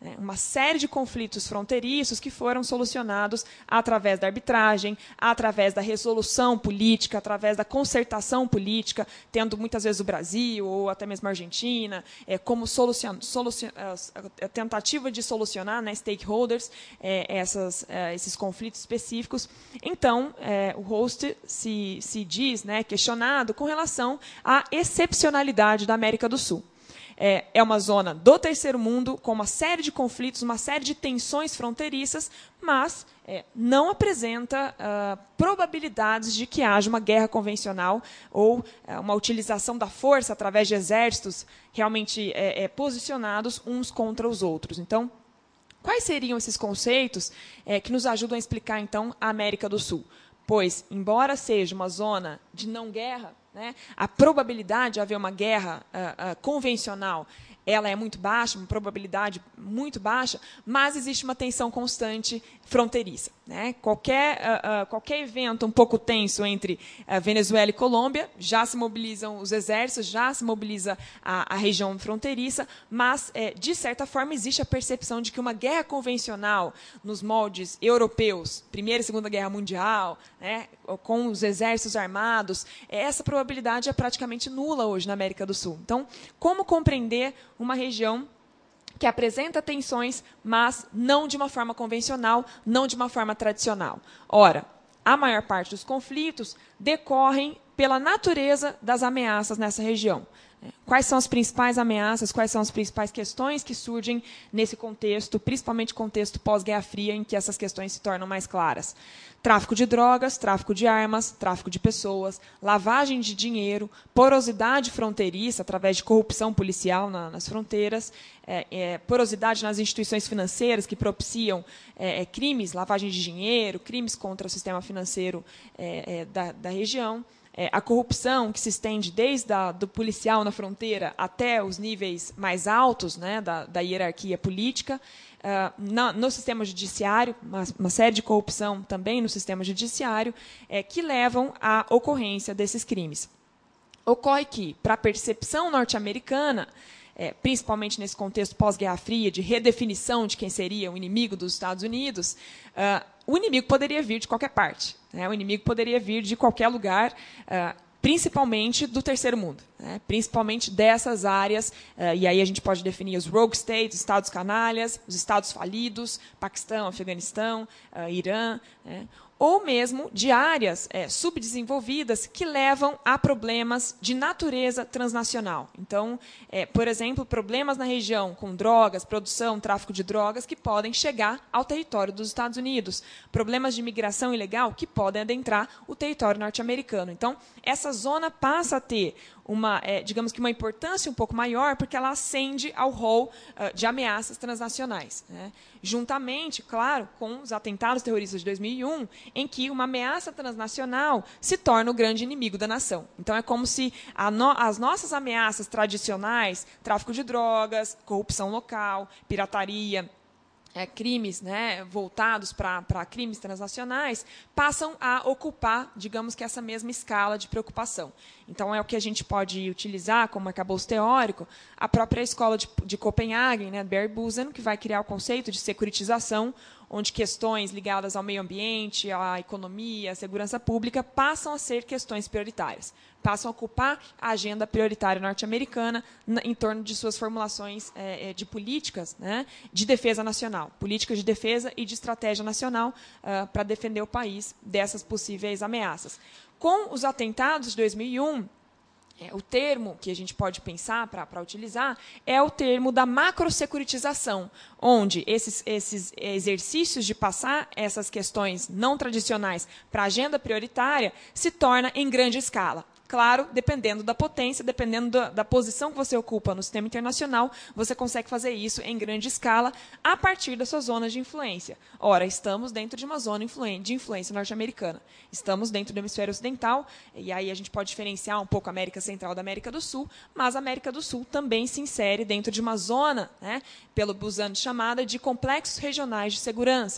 né, uma série de conflitos fronteiriços que foram solucionados através da arbitragem, através da resolução política, através da concertação política, tendo muitas vezes o Brasil ou até mesmo a Argentina é, como solucion, solucion, a tentativa de solucionar, né, stakeholders, é, essas, é, esses conflitos específicos. Então, é, o host se, se diz, né, questionado com relação à excepcionalidade da América do Sul. É, é uma zona do terceiro mundo, com uma série de conflitos, uma série de tensões fronteiriças, mas é, não apresenta uh, probabilidades de que haja uma guerra convencional ou uh, uma utilização da força através de exércitos realmente é, é, posicionados uns contra os outros. Então, quais seriam esses conceitos é, que nos ajudam a explicar, então, a América do Sul? Pois, embora seja uma zona de não guerra, né, a probabilidade de haver uma guerra uh, uh, convencional ela é muito baixa, uma probabilidade muito baixa, mas existe uma tensão constante fronteiriça, né? Qualquer, uh, uh, qualquer evento um pouco tenso entre uh, Venezuela e Colômbia, já se mobilizam os exércitos, já se mobiliza a, a região fronteiriça, mas, é, de certa forma, existe a percepção de que uma guerra convencional nos moldes europeus, Primeira e Segunda Guerra Mundial, né, com os exércitos armados, essa probabilidade é praticamente nula hoje na América do Sul. Então, como compreender uma região que apresenta tensões, mas não de uma forma convencional, não de uma forma tradicional? Ora, a maior parte dos conflitos decorrem pela natureza das ameaças nessa região. Quais são as principais ameaças, quais são as principais questões que surgem nesse contexto, principalmente contexto pós-Guerra Fria, em que essas questões se tornam mais claras? Tráfico de drogas, tráfico de armas, tráfico de pessoas, lavagem de dinheiro, porosidade fronteiriça, através de corrupção policial na, nas fronteiras, é, é, porosidade nas instituições financeiras que propiciam é, crimes, lavagem de dinheiro, crimes contra o sistema financeiro é, é, da, da região. É, a corrupção que se estende desde a, do policial na fronteira até os níveis mais altos, né, da, da hierarquia política, uh, na, no sistema judiciário, uma, uma série de corrupção também no sistema judiciário, é, que levam à ocorrência desses crimes. Ocorre que, para a percepção norte-americana, é, principalmente nesse contexto pós-Guerra Fria, de redefinição de quem seria o inimigo dos Estados Unidos, uh, o inimigo poderia vir de qualquer parte. Né? O inimigo poderia vir de qualquer lugar, uh, principalmente do terceiro mundo, né? Principalmente dessas áreas, uh, e aí a gente pode definir os rogue states, estados canalhas, os estados falidos, Paquistão, Afeganistão, uh, Irã, né? Ou mesmo de áreas é, subdesenvolvidas que levam a problemas de natureza transnacional. Então, é, por exemplo, problemas na região com drogas, produção, tráfico de drogas, que podem chegar ao território dos Estados Unidos. Problemas de imigração ilegal que podem adentrar o território norte-americano. Então, essa zona passa a ter uma, é, digamos que uma importância um pouco maior, porque ela ascende ao rol uh, de ameaças transnacionais, né? Juntamente, claro, com os atentados terroristas de dois mil e um, em que uma ameaça transnacional se torna o grande inimigo da nação. Então, é como se a no, as nossas ameaças tradicionais, tráfico de drogas, corrupção local, pirataria, É, crimes, né, voltados para crimes transnacionais, passam a ocupar, digamos que, essa mesma escala de preocupação. Então, é o que a gente pode utilizar como arcabouço teórico, a própria escola de, de Copenhague, né, Barry Busan, que vai criar o conceito de securitização, onde questões ligadas ao meio ambiente, à economia, à segurança pública, passam a ser questões prioritárias, passam a ocupar a agenda prioritária norte-americana em torno de suas formulações é, de políticas, né, de defesa nacional, políticas de defesa e de estratégia nacional uh, para defender o país dessas possíveis ameaças. Com os atentados de dois mil e um, É, o termo que a gente pode pensar para utilizar é o termo da macrosecuritização, onde esses, esses exercícios de passar essas questões não tradicionais para a agenda prioritária se torna em grande escala. Claro, dependendo da potência, dependendo da, da posição que você ocupa no sistema internacional, você consegue fazer isso em grande escala a partir das suas zonas de influência. Ora, estamos dentro de uma zona de influência norte-americana. Estamos dentro do hemisfério ocidental, e aí a gente pode diferenciar um pouco a América Central da América do Sul, mas a América do Sul também se insere dentro de uma zona, né, pelo Busan chamada de complexos regionais de segurança.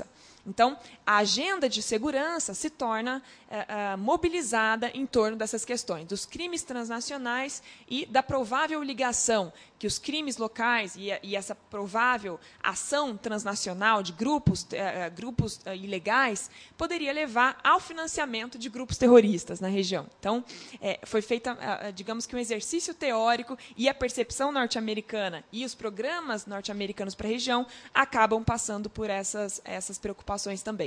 Então, a agenda de segurança se torna eh, eh, mobilizada em torno dessas questões, dos crimes transnacionais e da provável ligação que os crimes locais e, e essa provável ação transnacional de grupos, eh, grupos eh, ilegais poderia levar ao financiamento de grupos terroristas na região. Então, eh, foi feita, eh, digamos que um exercício teórico e a percepção norte-americana e os programas norte-americanos para a região acabam passando por essas, essas preocupações também.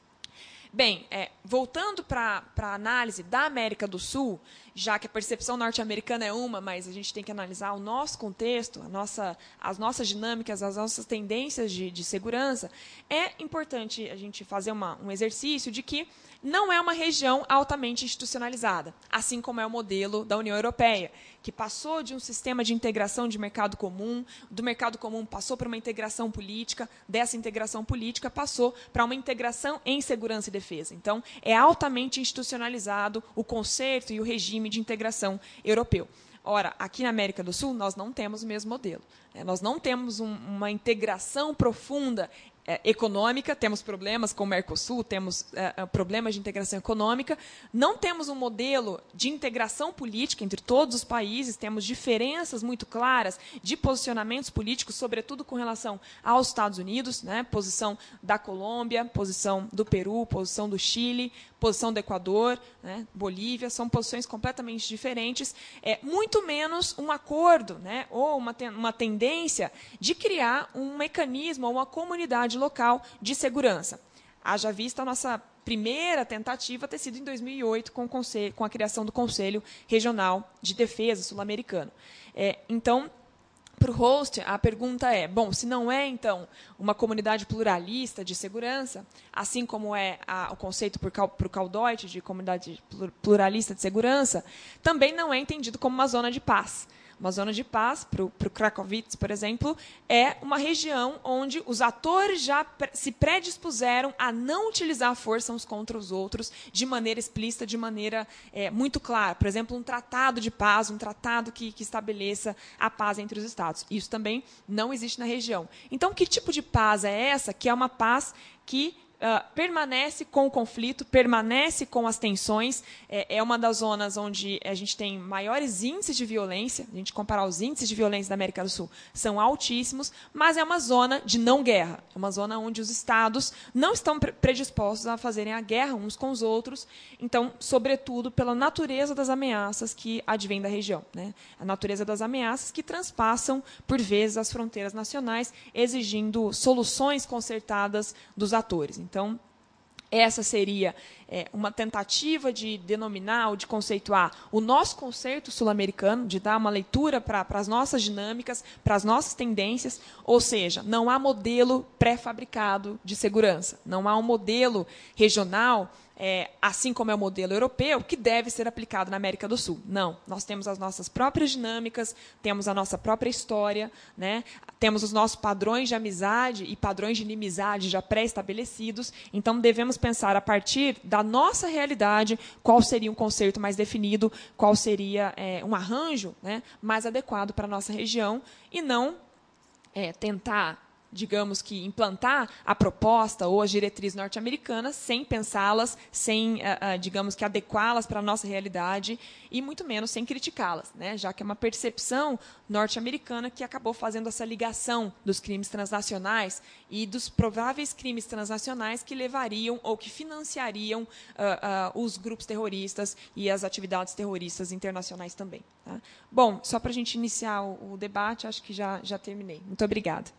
Bem, é, voltando para a análise da América do Sul, já que a percepção norte-americana é uma, mas a gente tem que analisar o nosso contexto, a nossa, as nossas dinâmicas, as nossas tendências de, de segurança, é importante a gente fazer uma, um exercício de que não é uma região altamente institucionalizada, assim como é o modelo da União Europeia, que passou de um sistema de integração de mercado comum, do mercado comum passou para uma integração política, dessa integração política passou para uma integração em segurança e defesa. Então, é altamente institucionalizado o conceito e o regime de integração europeu. Ora, aqui na América do Sul, nós não temos o mesmo modelo. Nós não temos um, uma integração profunda É, econômica, temos problemas com o Mercosul, temos é, problemas de integração econômica, não temos um modelo de integração política entre todos os países, temos diferenças muito claras de posicionamentos políticos, sobretudo com relação aos Estados Unidos, né, posição da Colômbia, posição do Peru, posição do Chile, posição do Equador, né, Bolívia, são posições completamente diferentes, é, muito menos um acordo, né, ou uma, ten uma tendência de criar um mecanismo ou uma comunidade local de segurança. Haja vista a nossa primeira tentativa ter sido em dois mil e oito, com, o conselho, com a criação do Conselho Regional de Defesa Sul-Americano. É, então, para o host, a pergunta é, bom, se não é, então, uma comunidade pluralista de segurança, assim como é a, o conceito para o Caldoit de comunidade pluralista de segurança, também não é entendido como uma zona de paz. Uma zona de paz, para o Cracovitz, por exemplo, é uma região onde os atores já se predispuseram a não utilizar a força uns contra os outros de maneira explícita, de maneira é, muito clara. Por exemplo, um tratado de paz, um tratado que, que estabeleça a paz entre os Estados. Isso também não existe na região. Então, que tipo de paz é essa? Que é uma paz que Uh, permanece com o conflito, permanece com as tensões, é, é uma das zonas onde a gente tem maiores índices de violência, a gente comparar os índices de violência da América do Sul, são altíssimos, mas é uma zona de não guerra, é uma zona onde os estados não estão predispostos a fazerem a guerra uns com os outros, então, sobretudo, pela natureza das ameaças que advêm da região, né? A natureza das ameaças que transpassam, por vezes, as fronteiras nacionais, exigindo soluções concertadas dos atores. Então, essa seria é, uma tentativa de denominar ou de conceituar o nosso conceito sul-americano, de dar uma leitura para as nossas dinâmicas, para as nossas tendências, ou seja, não há modelo pré-fabricado de segurança, não há um modelo regional, é, assim como é o modelo europeu, que deve ser aplicado na América do Sul. Não, nós temos as nossas próprias dinâmicas, temos a nossa própria história, né? Temos os nossos padrões de amizade e padrões de inimizade já pré-estabelecidos, então devemos pensar a partir da nossa realidade qual seria um conceito mais definido, qual seria é, um arranjo, né, mais adequado para a nossa região, e não é, tentar, digamos que, implantar a proposta ou as diretrizes norte-americanas sem pensá-las, sem, uh, uh, digamos que, adequá-las para a nossa realidade e, muito menos, sem criticá-las, né? Já que é uma percepção norte-americana que acabou fazendo essa ligação dos crimes transnacionais e dos prováveis crimes transnacionais que levariam ou que financiariam uh, uh, os grupos terroristas e as atividades terroristas internacionais também. Tá? Bom, só para a gente iniciar o, o debate, acho que já, já terminei. Muito obrigada.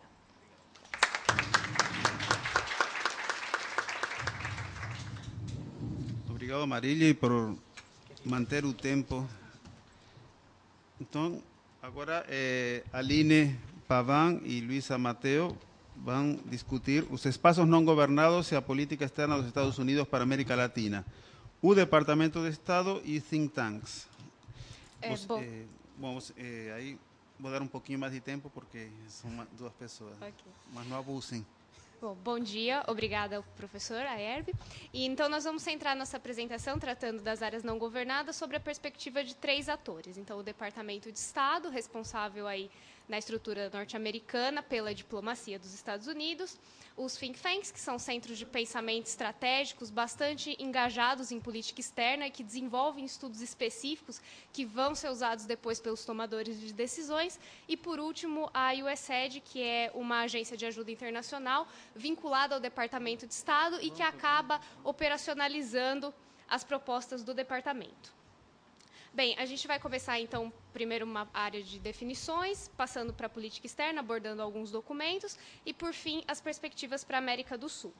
Obrigado, Marília, por manter o tempo. Então, agora, eh, Aline Pavan e Luisa Mateo vão discutir os espaços não governados e a política externa dos Estados Unidos para a América Latina, o Departamento de Estado e think tanks. É, Vos, bom. Eh, bom, eh, aí vou dar um pouquinho mais de tempo, porque são uma, duas pessoas, Okay. mas não abusem. Bom, bom dia, obrigada ao professor Aerbe. E então nós vamos centrar nossa apresentação tratando das áreas não governadas sobre a perspectiva de três atores. Então, o Departamento de Estado, responsável aí na estrutura norte-americana pela diplomacia dos Estados Unidos, os think tanks, que são centros de pensamento estratégicos bastante engajados em política externa e que desenvolvem estudos específicos que vão ser usados depois pelos tomadores de decisões, e, por último, a U S A I D, que é uma agência de ajuda internacional vinculada ao Departamento de Estado e que acaba operacionalizando as propostas do departamento. Bem, a gente vai começar, então, primeiro uma área de definições, passando para a política externa, abordando alguns documentos, e, por fim, as perspectivas para a América do Sul.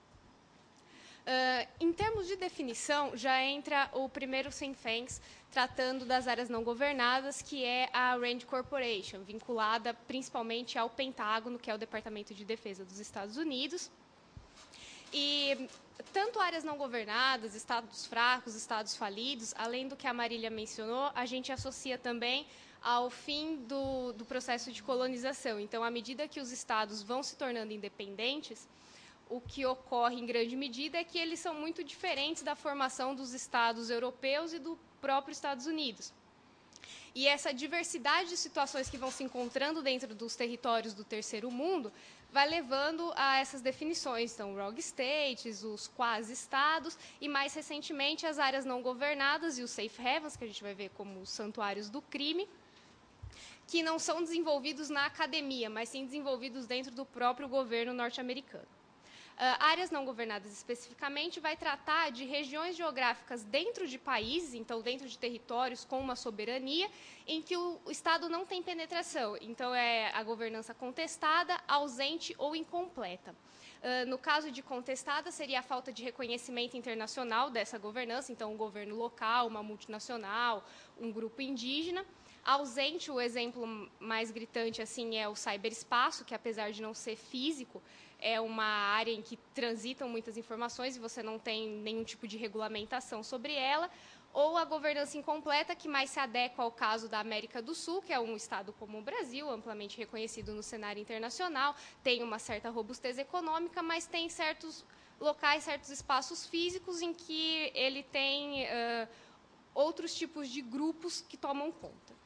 Uh, em termos de definição, já entra o primeiro think tanks tratando das áreas não governadas, que é a RAND Corporation, vinculada principalmente ao Pentágono, que é o Departamento de Defesa dos Estados Unidos. E tanto áreas não governadas, estados fracos, estados falidos, além do que a Marília mencionou, a gente associa também ao fim do, do processo de colonização. Então, à medida que os estados vão se tornando independentes, o que ocorre em grande medida é que eles são muito diferentes da formação dos estados europeus e do próprio Estados Unidos. E essa diversidade de situações que vão se encontrando dentro dos territórios do terceiro mundo vai levando a essas definições, então, rogue states, os quase-estados e, mais recentemente, as áreas não governadas e os safe havens, que a gente vai ver como os santuários do crime, que não são desenvolvidos na academia, mas sim desenvolvidos dentro do próprio governo norte-americano. Uh, áreas não governadas especificamente vai tratar de regiões geográficas dentro de países, então dentro de territórios com uma soberania, em que o, o Estado não tem penetração. Então é a governança contestada, ausente ou incompleta. Uh, no caso de contestada, seria a falta de reconhecimento internacional dessa governança, então um governo local, uma multinacional, um grupo indígena. Ausente, o exemplo mais gritante assim é o ciberespaço, que apesar de não ser físico, é uma área em que transitam muitas informações e você não tem nenhum tipo de regulamentação sobre ela, ou a governança incompleta, que mais se adequa ao caso da América do Sul, que é um estado como o Brasil, amplamente reconhecido no cenário internacional, tem uma certa robustez econômica, mas tem certos locais, certos espaços físicos em que ele tem uh, outros tipos de grupos que tomam conta.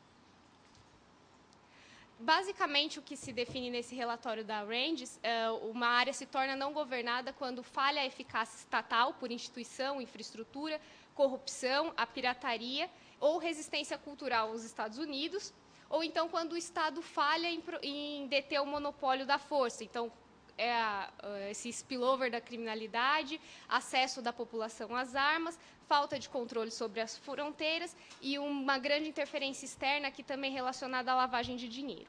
Basicamente, o que se define nesse relatório da RAND, uma área se torna não governada quando falha a eficácia estatal por instituição, infraestrutura, corrupção, a pirataria ou resistência cultural aos Estados Unidos, ou então quando o Estado falha em, em deter o monopólio da força. Então, é a, esse spillover da criminalidade, acesso da população às armas, falta de controle sobre as fronteiras e uma grande interferência externa aqui também relacionada à lavagem de dinheiro.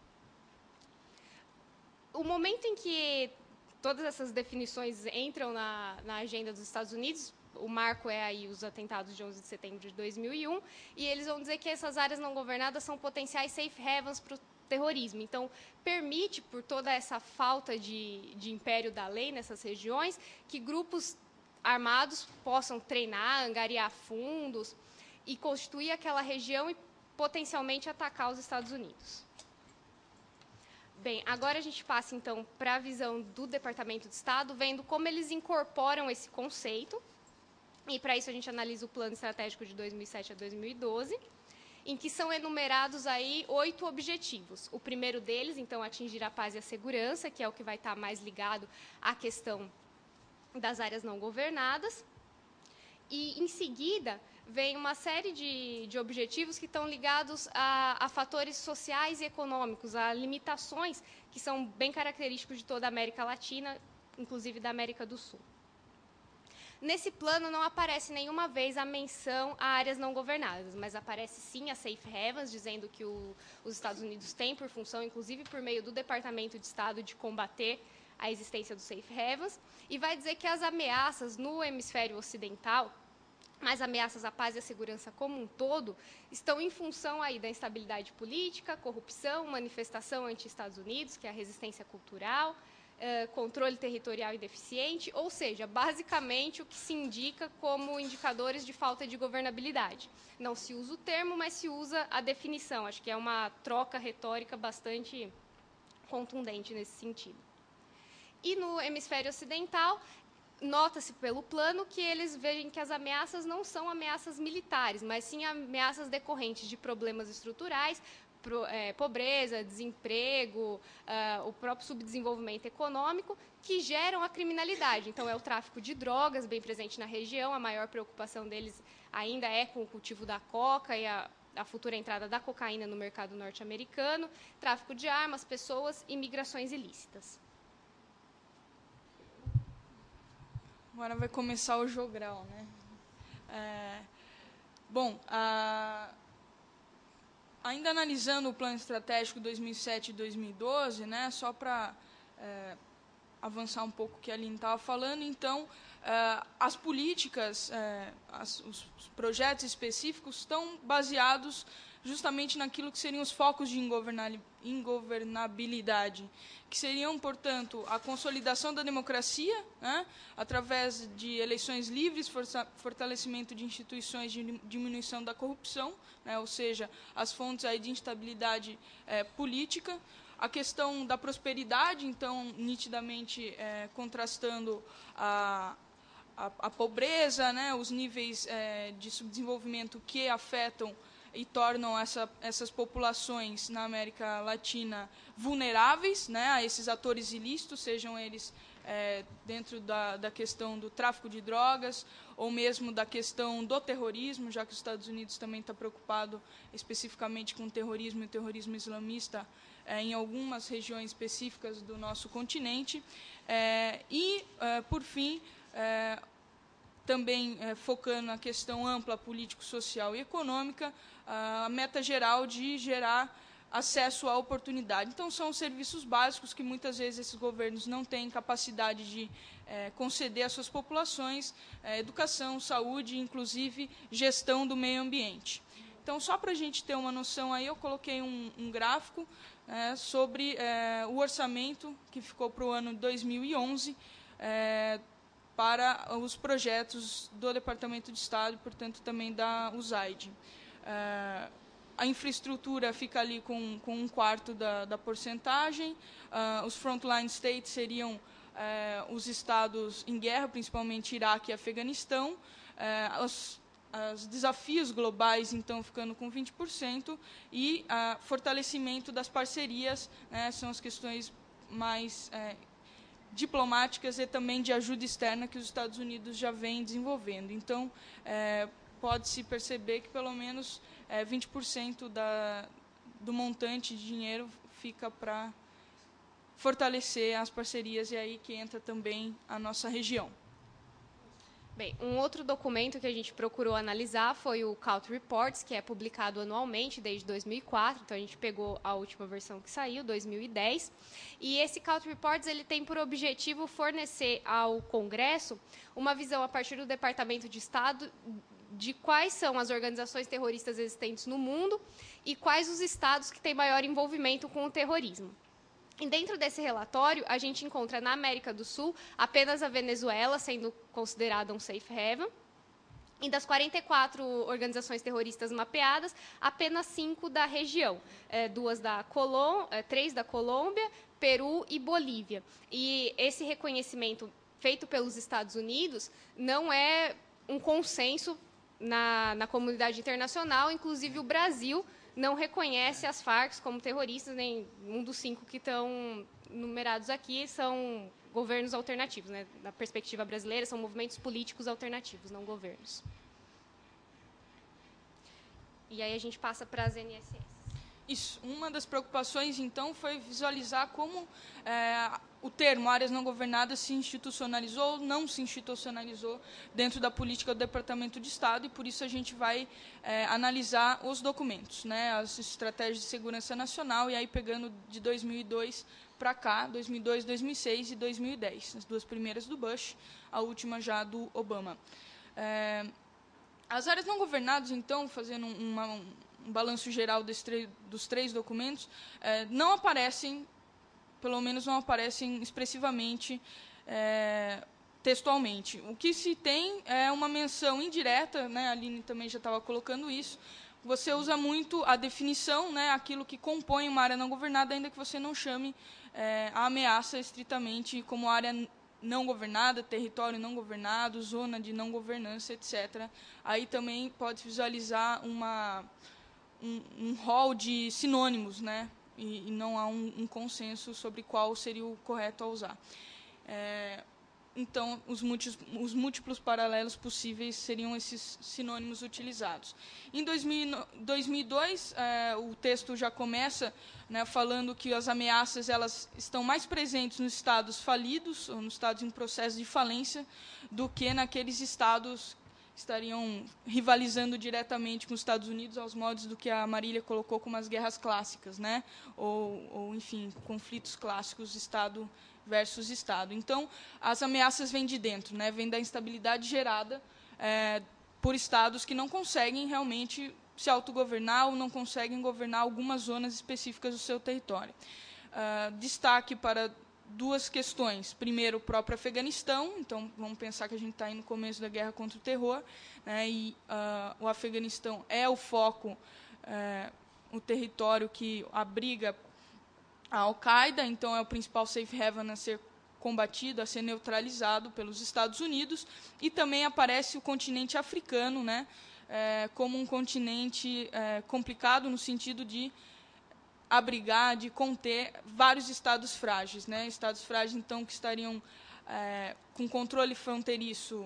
O momento em que todas essas definições entram na, na agenda dos Estados Unidos, o marco é aí os atentados de onze de setembro de dois mil e um, e eles vão dizer que essas áreas não governadas são potenciais safe havens para o terrorismo. Então, permite, por toda essa falta de, de império da lei nessas regiões, que grupos armados possam treinar, angariar fundos e constituir aquela região e potencialmente atacar os Estados Unidos. Bem, agora a gente passa, então, para a visão do Departamento de Estado, vendo como eles incorporam esse conceito. E, para isso, a gente analisa o Plano Estratégico de dois mil e sete a dois mil e doze, em que são enumerados aí oito objetivos. O primeiro deles, então, atingir a paz e a segurança, que é o que vai estar mais ligado à questão das áreas não governadas. E, em seguida, vem uma série de, de objetivos que estão ligados a, a fatores sociais e econômicos, a limitações que são bem característicos de toda a América Latina, inclusive da América do Sul. Nesse plano não aparece nenhuma vez a menção a áreas não governadas, mas aparece sim a safe havens, dizendo que o, os Estados Unidos têm por função, inclusive por meio do Departamento de Estado, de combater a existência dos safe havens, e vai dizer que as ameaças no hemisfério ocidental, mas ameaças à paz e à segurança como um todo, estão em função aí da instabilidade política, corrupção, manifestação anti-Estados Unidos, que é a resistência cultural, Uh, controle territorial e deficiente, ou seja, basicamente o que se indica como indicadores de falta de governabilidade. Não se usa o termo, mas se usa a definição. Acho que é uma troca retórica bastante contundente nesse sentido. E no hemisfério ocidental, nota-se pelo plano que eles veem que as ameaças não são ameaças militares, mas sim ameaças decorrentes de problemas estruturais, pro, é, pobreza, desemprego, uh, o próprio subdesenvolvimento econômico, que geram a criminalidade. Então, é o tráfico de drogas, bem presente na região, a maior preocupação deles ainda é com o cultivo da coca e a, a futura entrada da cocaína no mercado norte-americano, tráfico de armas, pessoas e migrações ilícitas. Agora vai começar o jogral, né? É, bom, a, ainda analisando o plano estratégico dois mil e sete e dois mil e doze, né, só para é, avançar um pouco o que a Aline estava falando, então, é, as políticas, é, as, os projetos específicos estão baseados justamente naquilo que seriam os focos de ingovernabilidade, que seriam, portanto, a consolidação da democracia, né, através de eleições livres, fortalecimento de instituições de diminuição da corrupção, né, ou seja, as fontes aí de instabilidade é, política, a questão da prosperidade, então, nitidamente é, contrastando a, a, a pobreza, né, os níveis é, de subdesenvolvimento que afetam e tornam essa, essas populações na América Latina vulneráveis, né, a esses atores ilícitos, sejam eles é, dentro da, da questão do tráfico de drogas ou mesmo da questão do terrorismo, já que os Estados Unidos também está preocupado especificamente com o terrorismo e o terrorismo islamista é, em algumas regiões específicas do nosso continente. É, e, é, por fim, é, também é, focando na questão ampla político-social e econômica, a meta geral de gerar acesso à oportunidade. Então, são serviços básicos que muitas vezes esses governos não têm capacidade de é, conceder às suas populações, é, educação, saúde, inclusive gestão do meio ambiente. Então, só para a gente ter uma noção, aí eu coloquei um, um gráfico é, sobre é, o orçamento que ficou para o ano dois mil e onze, é, para os projetos do Departamento de Estado e, portanto, também da U S A I D. Uh, a infraestrutura fica ali com, com um quarto da, da porcentagem, uh, os frontline states seriam uh, os estados em guerra, principalmente Iraque e Afeganistão, uh, os, os desafios globais, então, ficando com vinte por cento, e uh, fortalecimento das parcerias, né, são as questões mais uh, diplomáticas e também de ajuda externa que os Estados Unidos já vêm desenvolvendo. Então, uh, pode-se perceber que pelo menos é, vinte por cento da, do montante de dinheiro fica para fortalecer as parcerias, e aí que entra também a nossa região. Bem, um outro documento que a gente procurou analisar foi o Country Reports, que é publicado anualmente desde dois mil e quatro, então a gente pegou a última versão que saiu, dois mil e dez, e esse Country Reports ele tem por objetivo fornecer ao Congresso uma visão a partir do Departamento de Estado de quais são as organizações terroristas existentes no mundo e quais os estados que têm maior envolvimento com o terrorismo. E dentro desse relatório, a gente encontra na América do Sul apenas a Venezuela sendo considerada um safe haven, e das quarenta e quatro organizações terroristas mapeadas, apenas cinco da região, é, duas da Colô- é, três da Colômbia, Peru e Bolívia. E esse reconhecimento feito pelos Estados Unidos não é um consenso Na, na comunidade internacional, inclusive o Brasil não reconhece as Farc como terroristas, nem um dos cinco que estão numerados aqui são governos alternativos, né? Da perspectiva brasileira, são movimentos políticos alternativos, não governos. E aí a gente passa para as N S S. Isso. Uma das preocupações, então, foi visualizar como é, o termo áreas não governadas se institucionalizou ou não se institucionalizou dentro da política do Departamento de Estado, e por isso a gente vai é, analisar os documentos, né, as estratégias de segurança nacional, e aí pegando de dois mil e dois para cá, dois mil e dois, dois mil e seis e dois mil e dez, as duas primeiras do Bush, a última já do Obama. É, as áreas não governadas, então, fazendo uma... um balanço geral desse, dos três documentos, é, não aparecem, pelo menos não aparecem expressivamente, é, textualmente. O que se tem é uma menção indireta, né, a Aline também já estava colocando isso, você usa muito a definição, né, aquilo que compõe uma área não governada, ainda que você não chame é, a ameaça estritamente como área não governada, território não governado, zona de não governança, etcétera. Aí também pode visualizar uma... um, um rol de sinônimos, né? E, e não há um, um consenso sobre qual seria o correto a usar. É, então, os múltiplos, os múltiplos paralelos possíveis seriam esses sinônimos utilizados. Em dois mil e dois, é, o texto já começa, né, falando que as ameaças elas estão mais presentes nos estados falidos, ou nos estados em processo de falência, do que naqueles estados que estariam rivalizando diretamente com os Estados Unidos, aos modos do que a Marília colocou como as guerras clássicas, né, ou, ou enfim, conflitos clássicos, Estado versus Estado. Então, as ameaças vêm de dentro, né? Vêm da instabilidade gerada é, por Estados que não conseguem realmente se autogovernar ou não conseguem governar algumas zonas específicas do seu território. Uh, destaque para duas questões. Primeiro, o próprio Afeganistão. Então, vamos pensar que a gente está aí no começo da guerra contra o terror, né? E uh, o Afeganistão é o foco, uh, o território que abriga a Al-Qaeda, então é o principal safe haven a ser combatido, a ser neutralizado pelos Estados Unidos, e também aparece o continente africano, né, é, como um continente é, complicado no sentido de abrigar, de conter vários estados frágeis, né, estados frágeis então que estariam é, com controle fronteiriço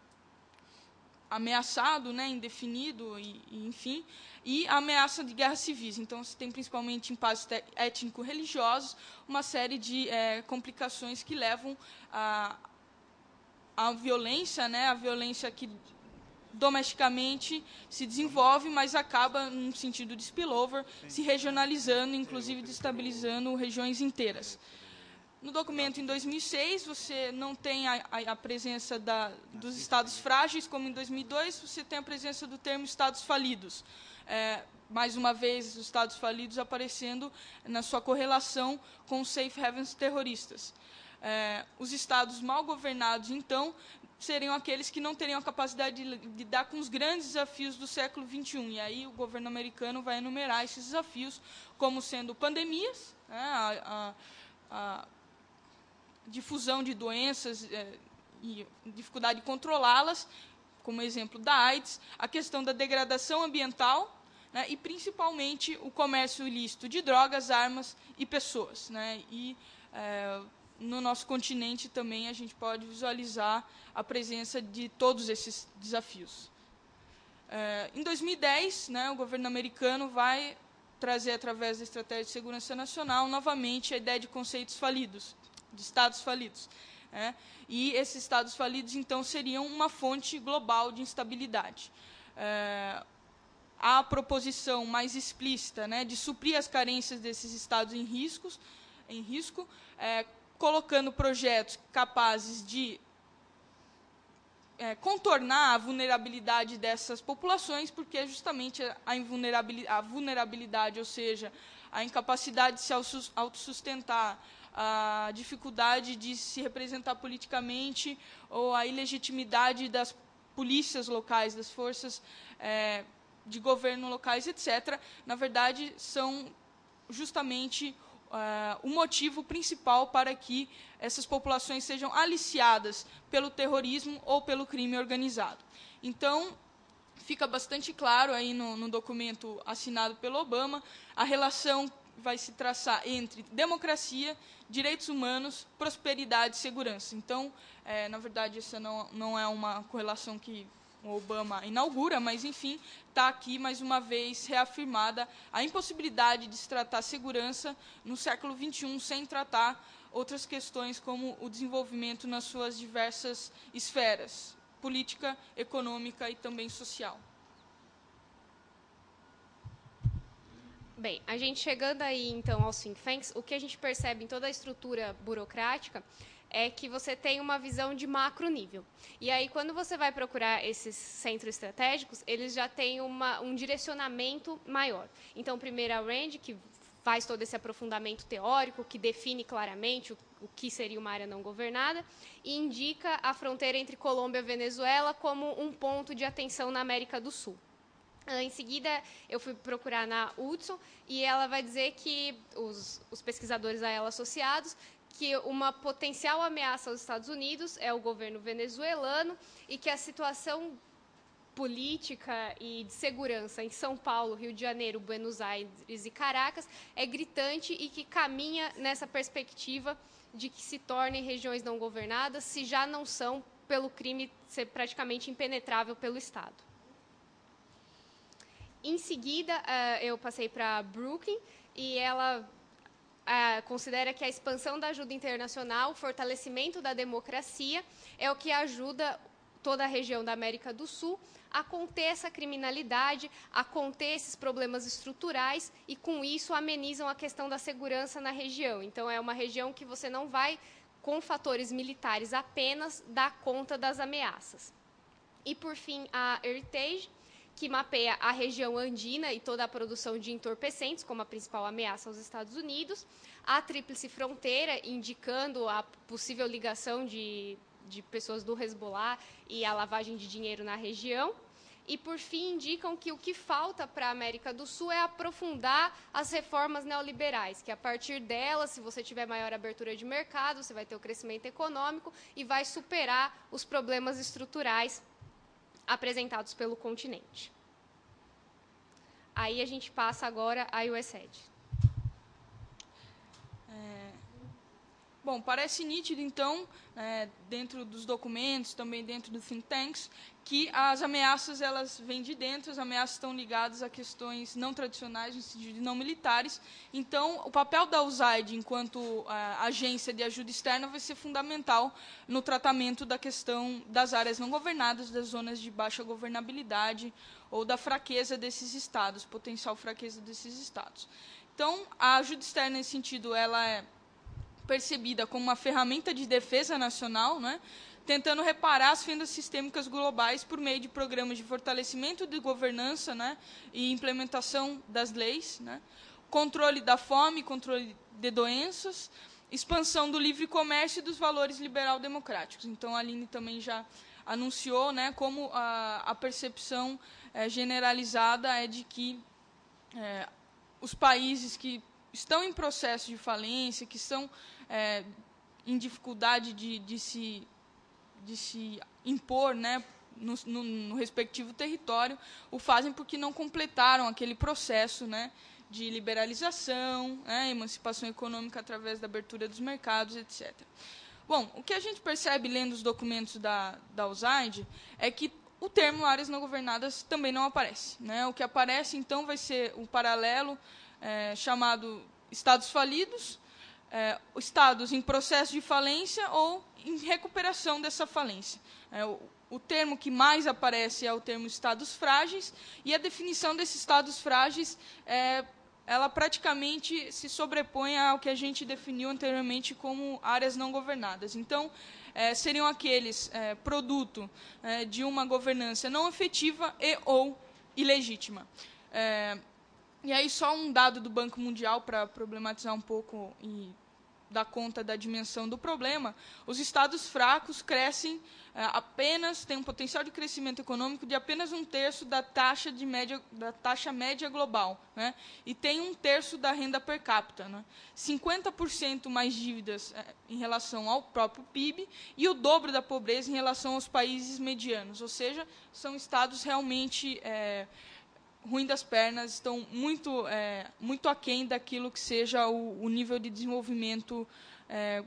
ameaçado, né, indefinido, e, e, enfim, e a ameaça de guerras civis. Então, você tem principalmente impasses étnico-religiosos, uma série de é, complicações que levam à a, a violência, né, a violência que domesticamente se desenvolve, mas acaba, num sentido de spillover, se regionalizando, inclusive destabilizando regiões inteiras. No documento, em dois mil e seis, você não tem a, a, a presença da, dos estados frágeis, como em dois mil e dois, você tem a presença do termo estados falidos. É, mais uma vez, os estados falidos aparecendo na sua correlação com os safe havens terroristas. É, os estados mal governados, então, seriam aqueles que não teriam a capacidade de lidar com os grandes desafios do século vinte e um. E aí o governo americano vai enumerar esses desafios como sendo pandemias, né, a, a, a difusão de doenças é, e dificuldade de controlá-las, como exemplo da AIDS, a questão da degradação ambiental, né, e principalmente o comércio ilícito de drogas, armas e pessoas, né, e é, no nosso continente também a gente pode visualizar a presença de todos esses desafios. É, em dois mil e dez, né, o governo americano vai trazer, através da Estratégia de Segurança Nacional, novamente a ideia de conceitos falidos, de estados falidos. Né? E esses estados falidos, então, seriam uma fonte global de instabilidade. É, a proposição mais explícita, né, de suprir as carências desses estados em, riscos, em risco, é, colocando projetos capazes de é, contornar a vulnerabilidade dessas populações, porque justamente a invulnerabilidade, a vulnerabilidade, ou seja, a incapacidade de se autossustentar, a dificuldade de se representar politicamente ou a ilegitimidade das polícias locais, das forças é, de governo locais, etcétera, na verdade, são justamente uh, o motivo principal para que essas populações sejam aliciadas pelo terrorismo ou pelo crime organizado. Então, fica bastante claro aí no, no documento assinado pelo Obama a relação vai se traçar entre democracia, direitos humanos, prosperidade e segurança. Então, é, na verdade, essa não, não é uma correlação que o Obama inaugura, mas, enfim, está aqui, mais uma vez, reafirmada a impossibilidade de se tratar segurança no século vinte e um sem tratar outras questões como o desenvolvimento nas suas diversas esferas, política, econômica e também social. Bem, a gente chegando aí, então, aos think tanks, o que a gente percebe em toda a estrutura burocrática é que você tem uma visão de macro nível. E aí, quando você vai procurar esses centros estratégicos, eles já têm uma, um direcionamento maior. Então, primeiro a RAND, que faz todo esse aprofundamento teórico, que define claramente o, o que seria uma área não governada, e indica a fronteira entre Colômbia e Venezuela como um ponto de atenção na América do Sul. Em seguida, eu fui procurar na Hudson, e ela vai dizer que, os, os pesquisadores a ela associados, que uma potencial ameaça aos Estados Unidos é o governo venezuelano e que a situação política e de segurança em São Paulo, Rio de Janeiro, Buenos Aires e Caracas é gritante e que caminha nessa perspectiva de que se tornem regiões não governadas, se já não são, pelo crime ser praticamente impenetrável pelo Estado. Em seguida, eu passei para Brooklyn, e ela considera que a expansão da ajuda internacional, o fortalecimento da democracia, é o que ajuda toda a região da América do Sul a conter essa criminalidade, a conter esses problemas estruturais e, com isso, amenizam a questão da segurança na região. Então, é uma região que você não vai, com fatores militares apenas, dar conta das ameaças. E, por fim, a Heritage, que mapeia a região andina e toda a produção de entorpecentes como a principal ameaça aos Estados Unidos, a Tríplice Fronteira, indicando a possível ligação de, de pessoas do Hezbollah e a lavagem de dinheiro na região, e, por fim, indicam que o que falta para a América do Sul é aprofundar as reformas neoliberais, que, a partir delas, se você tiver maior abertura de mercado, você vai ter o crescimento econômico e vai superar os problemas estruturais apresentados pelo continente. Aí a gente passa agora à U S A I D. É, bom, parece nítido, então, é, dentro dos documentos, também dentro do think tanks, que as ameaças elas vêm de dentro, as ameaças estão ligadas a questões não tradicionais, no sentido de não militares. Então, o papel da U S A I D, enquanto a, agência de ajuda externa, vai ser fundamental no tratamento da questão das áreas não governadas, das zonas de baixa governabilidade ou da fraqueza desses estados, potencial fraqueza desses estados. Então, a ajuda externa, nesse sentido, ela é percebida como uma ferramenta de defesa nacional, né, tentando reparar as fendas sistêmicas globais por meio de programas de fortalecimento de governança, né, e implementação das leis, né, controle da fome, controle de doenças, expansão do livre comércio e dos valores liberal-democráticos. Então, a Aline também já anunciou, né, como a, a percepção é, generalizada é de que é, os países que estão em processo de falência, que estão é, em dificuldade de, de se de se impor, né, no, no, no respectivo território, o fazem porque não completaram aquele processo, né, de liberalização, né, emancipação econômica através da abertura dos mercados, etcétera. Bom, o que a gente percebe lendo os documentos da, da U S A I D é que o termo áreas não governadas também não aparece, né? O que aparece, então, vai ser um paralelo é, chamado estados falidos, É, estados em processo de falência ou em recuperação dessa falência. É, o, o termo que mais aparece é o termo estados frágeis, e a definição desses estados frágeis, é, ela praticamente se sobrepõe ao que a gente definiu anteriormente como áreas não governadas. Então, é, seriam aqueles é, produto é, de uma governança não efetiva e ou ilegítima. É, e aí, só um dado do Banco Mundial para problematizar um pouco e dar conta da dimensão do problema: os estados fracos crescem é, apenas, têm um potencial de crescimento econômico de apenas um terço da taxa, de média, da taxa média global, né? E tem um terço da renda per capita, né? cinquenta por cento mais dívidas é, em relação ao próprio P I B e o dobro da pobreza em relação aos países medianos, ou seja, são estados realmente é, ruim das pernas, estão muito, é, muito aquém daquilo que seja o, o nível de desenvolvimento é,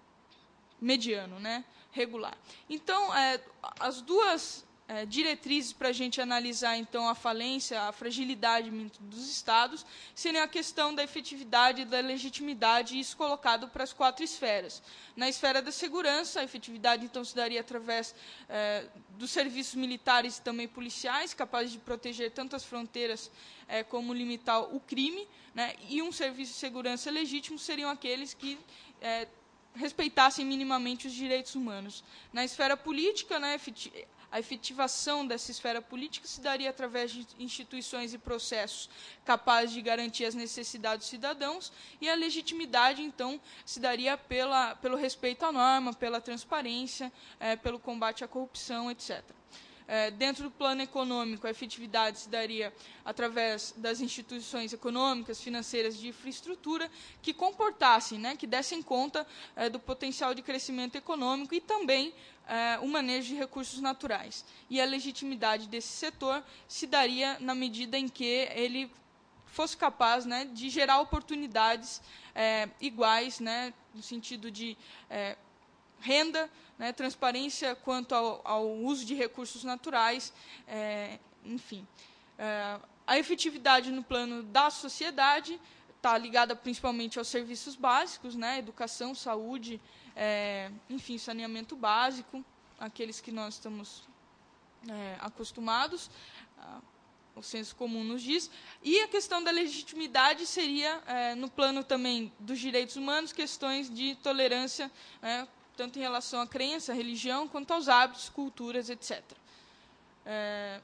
mediano, né, regular. Então, é, as duas é, diretrizes para a gente analisar, então, a falência, a fragilidade dos estados, seriam a questão da efetividade e da legitimidade, isso colocado para as quatro esferas. Na esfera da segurança, a efetividade, então, se daria através é, dos serviços militares e também policiais, capazes de proteger tanto as fronteiras é, como limitar o crime, né, e um serviço de segurança legítimo seriam aqueles que é, respeitassem minimamente os direitos humanos. Na esfera política, né, a efetivação dessa esfera política se daria através de instituições e processos capazes de garantir as necessidades dos cidadãos, e a legitimidade, então, se daria pela, pelo respeito à norma, pela transparência, é, pelo combate à corrupção, etcétera. É, dentro do plano econômico, a efetividade se daria através das instituições econômicas, financeiras de infraestrutura que comportassem, né, que dessem conta é, do potencial de crescimento econômico e também é, o manejo de recursos naturais. E a legitimidade desse setor se daria na medida em que ele fosse capaz, né, de gerar oportunidades é, iguais, né, no sentido de é, renda, né, transparência quanto ao, ao uso de recursos naturais, é, enfim. É, a efetividade no plano da sociedade está ligada principalmente aos serviços básicos, né, educação, saúde, é, enfim, saneamento básico, aqueles que nós estamos é, acostumados, o senso comum nos diz, e a questão da legitimidade seria, é, no plano também dos direitos humanos, questões de tolerância, né, tanto em relação à crença, à religião, quanto aos hábitos, culturas, etcétera. É,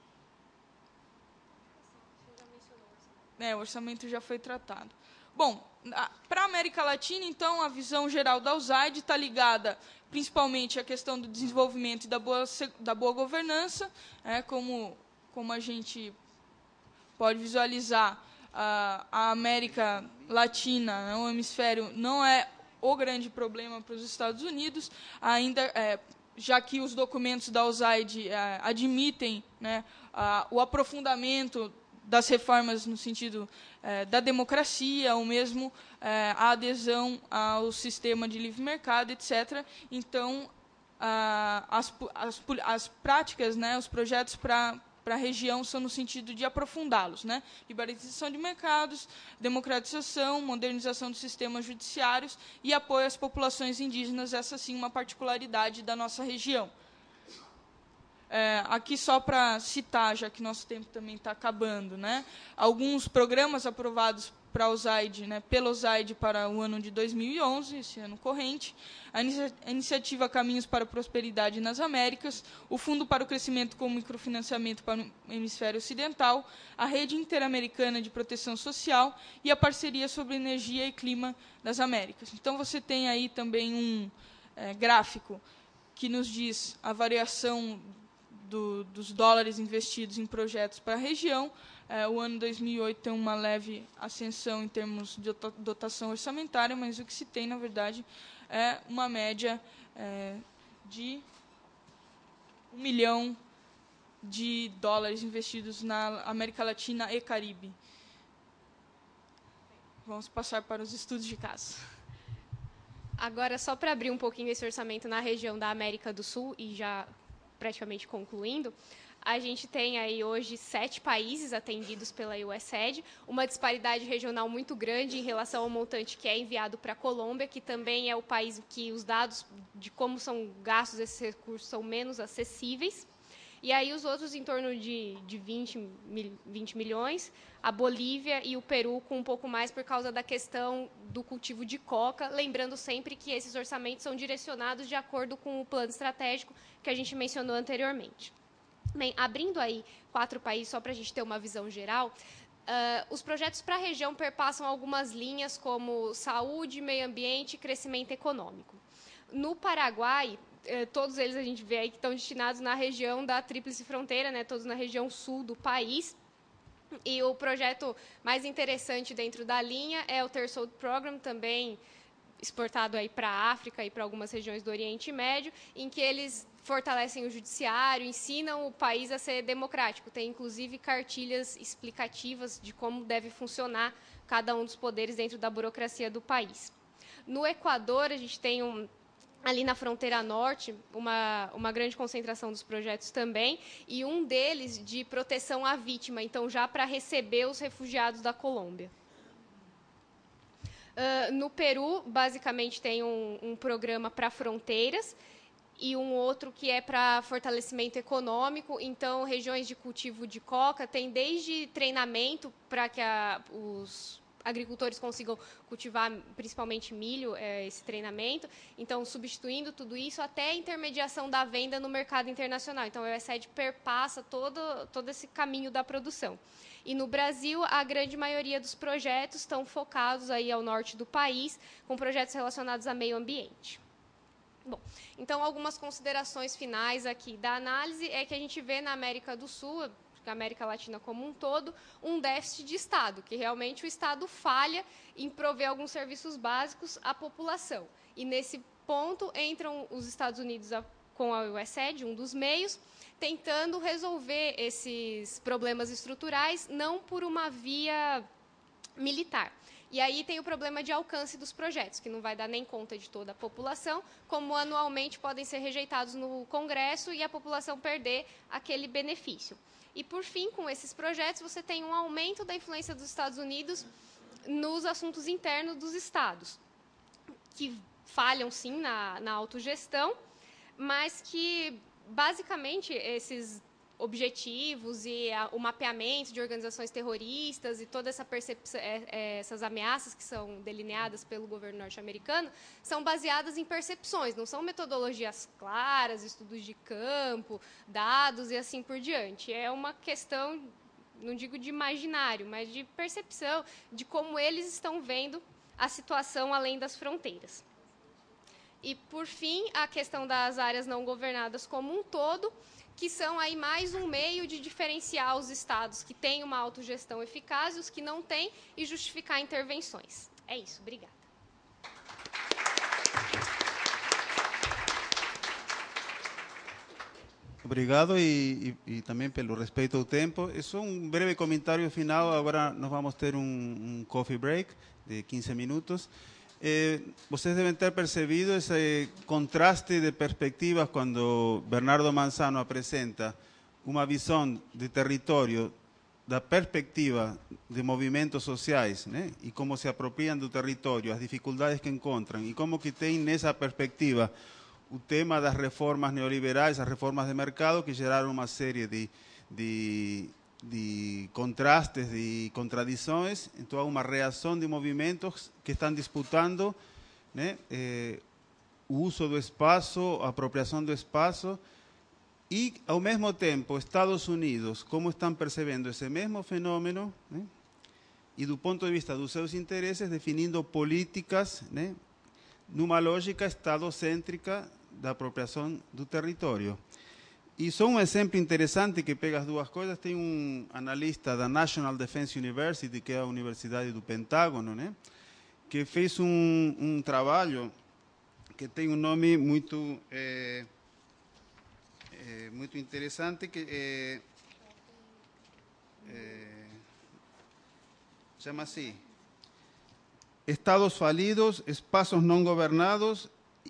é, o orçamento já foi tratado. Bom, para a América Latina, então, a visão geral da U S A I D está ligada principalmente à questão do desenvolvimento e da boa, da boa governança, é, como... como a gente pode visualizar, a, a América Latina, né, o hemisfério, não é o grande problema para os Estados Unidos, ainda, é, já que os documentos da U S A I D é, admitem, né, a, o aprofundamento das reformas no sentido é, da democracia, ou mesmo é, a adesão ao sistema de livre mercado, etcétera. Então, a, as, as, as práticas, né, os projetos para para a região são no sentido de aprofundá-los, né? Liberalização de mercados, democratização, modernização dos sistemas judiciários e apoio às populações indígenas, essa sim uma particularidade da nossa região. É, aqui só para citar, já que nosso tempo também está acabando, né? Alguns programas aprovados para a U S A I D, né, pela U S A I D para o ano de dois mil e onze, esse ano corrente, a, inicia a iniciativa Caminhos para a Prosperidade nas Américas, o Fundo para o Crescimento com Microfinanciamento para o Hemisfério Ocidental, a Rede Interamericana de Proteção Social e a Parceria sobre Energia e Clima das Américas. Então, você tem aí também um é, gráfico que nos diz a variação do, dos dólares investidos em projetos para a região. É, o ano dois mil e oito tem uma leve ascensão em termos de dotação orçamentária, mas o que se tem, na verdade, é uma média é, de um milhão de dólares investidos na América Latina e Caribe. Vamos passar para os estudos de caso. Agora, só para abrir um pouquinho esse orçamento na região da América do Sul, e já praticamente concluindo, a gente tem aí hoje sete países atendidos pela U S A I D, uma disparidade regional muito grande em relação ao montante que é enviado para a Colômbia, que também é o país que os dados de como são gastos esses recursos são menos acessíveis. E aí os outros em torno de, de vinte, vinte milhões, a Bolívia e o Peru com um pouco mais por causa da questão do cultivo de coca, lembrando sempre que esses orçamentos são direcionados de acordo com o plano estratégico que a gente mencionou anteriormente. Bem, abrindo aí quatro países, só para a gente ter uma visão geral, uh, os projetos para a região perpassam algumas linhas como saúde, meio ambiente e crescimento econômico. No Paraguai, uh, todos eles a gente vê aí que estão destinados na região da Tríplice Fronteira, né, todos na região sul do país. E o projeto mais interessante dentro da linha é o Third Program, também exportado aí para a África e para algumas regiões do Oriente Médio, em que eles fortalecem o judiciário, ensinam o país a ser democrático. Tem, inclusive, cartilhas explicativas de como deve funcionar cada um dos poderes dentro da burocracia do país. No Equador, a gente tem, um, ali na fronteira norte, uma, uma grande concentração dos projetos também, e um deles de proteção à vítima, então, já para receber os refugiados da Colômbia. Uh, no Peru, basicamente, tem um, um programa para fronteiras, e um outro que é para fortalecimento econômico. Então, regiões de cultivo de coca tem desde treinamento para que a, os agricultores consigam cultivar principalmente milho, é, esse treinamento. Então, substituindo tudo isso até a intermediação da venda no mercado internacional. Então, a U S A I D perpassa todo, todo esse caminho da produção. E no Brasil, a grande maioria dos projetos estão focados aí ao norte do país, com projetos relacionados a meio ambiente. Bom, então, algumas considerações finais aqui da análise é que a gente vê na América do Sul, na América Latina como um todo, um déficit de Estado, que realmente o Estado falha em prover alguns serviços básicos à população. E, nesse ponto, entram os Estados Unidos a, com a U S A I D, um dos meios, tentando resolver esses problemas estruturais, não por uma via militar. E aí tem o problema de alcance dos projetos, que não vai dar nem conta de toda a população, como anualmente podem ser rejeitados no Congresso e a população perder aquele benefício. E, por fim, com esses projetos, você tem um aumento da influência dos Estados Unidos nos assuntos internos dos estados, que falham, sim, na, na autogestão, mas que, basicamente, esses objetivos e a, o mapeamento de organizações terroristas e toda essa percepção, é, é, essas ameaças que são delineadas pelo governo norte-americano são baseadas em percepções, não são metodologias claras, estudos de campo, dados e assim por diante. É uma questão, não digo de imaginário, mas de percepção, de como eles estão vendo a situação além das fronteiras. E, por fim, a questão das áreas não governadas como um todo, que são aí mais um meio de diferenciar os estados que têm uma autogestão eficaz e os que não têm e justificar intervenções. É isso, obrigada. Obrigado e, e, e também pelo respeito ao tempo. É só um breve comentário final. Agora nós vamos ter um, um coffee break de quinze minutos. Eh, vocês devem ter percebido esse contraste de perspectivas quando Bernardo Manzano apresenta uma visão de território da perspectiva de movimentos sociais, né? E como se apropriam do território, as dificuldades que encontram e como que tem nessa perspectiva o tema das reformas neoliberais, as reformas de mercado que geraram uma série de, de de contrastes, de contradições, então há uma reação de movimentos que estão disputando, né, eh, o uso do espaço, a apropriação do espaço e, ao mesmo tempo, Estados Unidos, como estão percebendo esse mesmo fenômeno, né, e do ponto de vista dos seus interesses, definindo políticas, né, numa lógica estadocêntrica da apropriação do território. E só um exemplo interessante que pega as duas coisas, tem um analista da National Defense University, que é a Universidade do Pentágono, né, que fez um, um trabalho que tem um nome muito, é, é, muito interessante, que é, é, chama assim, Estados falidos, espaços não governados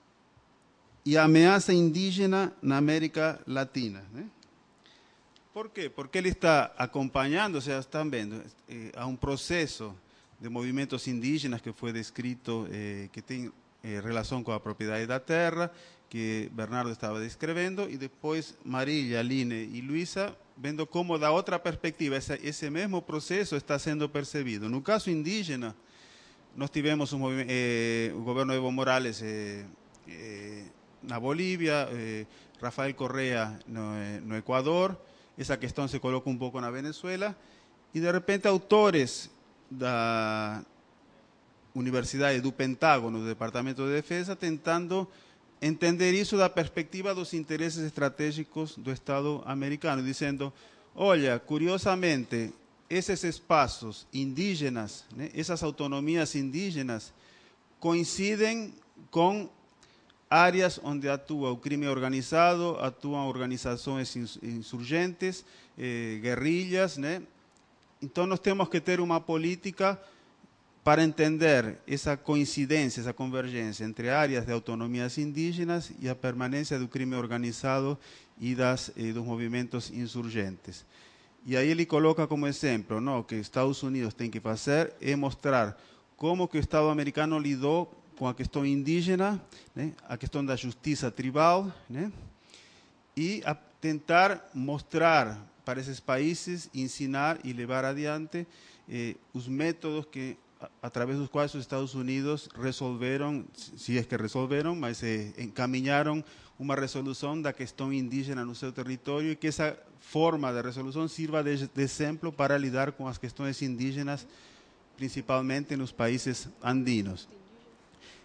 e a ameaça indígena na América Latina, né? Por quê? Porque ele está acompanhando, vocês estão vendo, eh, a um processo de movimentos indígenas que foi descrito, eh, que tem eh, relação com a propriedade da terra, que Bernardo estava descrevendo, e depois Marília, Aline e Luísa, vendo como da outra perspectiva esse, esse mesmo processo está sendo percebido. No caso indígena, nós tivemos um eh, o governo de Evo Morales eh, eh, na Bolívia, eh, Rafael Correa no, no Equador, essa questão se coloca um pouco na Venezuela, e de repente autores da Universidade do Pentágono, do Departamento de Defesa, tentando entender isso da perspectiva dos interesses estratégicos do Estado americano, dizendo, olha, curiosamente, esses espaços indígenas, né, essas autonomias indígenas, coincidem com áreas onde atua o crime organizado, atuam organizações insurgentes, eh, guerrilhas, né? Então nós temos que ter uma política para entender essa coincidência, essa convergência entre áreas de autonomias indígenas e a permanência do crime organizado e das, eh, dos movimentos insurgentes. E aí ele coloca como exemplo, não, que Estados Unidos tem que fazer é mostrar como que o Estado americano lidou com a questão indígena, né, a questão da justiça tribal, né, e a tentar mostrar para esses países, ensinar e levar adiante eh, os métodos que, a, através dos quais os Estados Unidos resolveram, se é que resolveram, mas eh, encaminharam uma resolução da questão indígena no seu território e que essa forma de resolução sirva de, de exemplo para lidar com as questões indígenas, principalmente nos países andinos.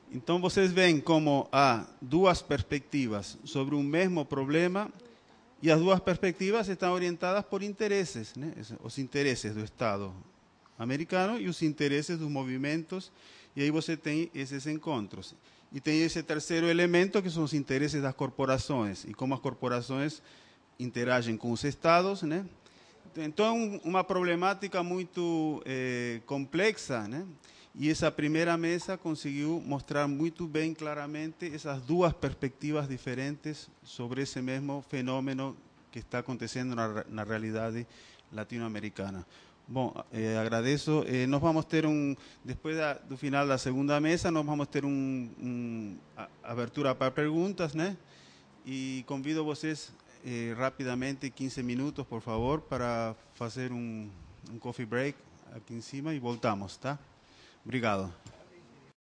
Então, vocês veem como há duas perspectivas sobre um mesmo problema e as duas perspectivas estão orientadas por interesses, né? Os interesses do Estado americano e os interesses dos movimentos, e aí você tem esses encontros. E tem esse terceiro elemento, que são os interesses das corporações, e como as corporações interagem com os Estados, né? Então, uma problemática muito eh, complexa, né? E essa primeira mesa conseguiu mostrar muito bem claramente essas duas perspectivas diferentes sobre esse mesmo fenômeno que está acontecendo na, na realidade latino-americana. Bom, eh, agradeço. Eh, nós vamos ter um, depois da, do final da segunda mesa, nós vamos ter um, um a, abertura para perguntas, né? E convido vocês eh, rapidamente, quinze minutos, por favor, para fazer um, um coffee break aqui em cima e voltamos, tá? Obrigado.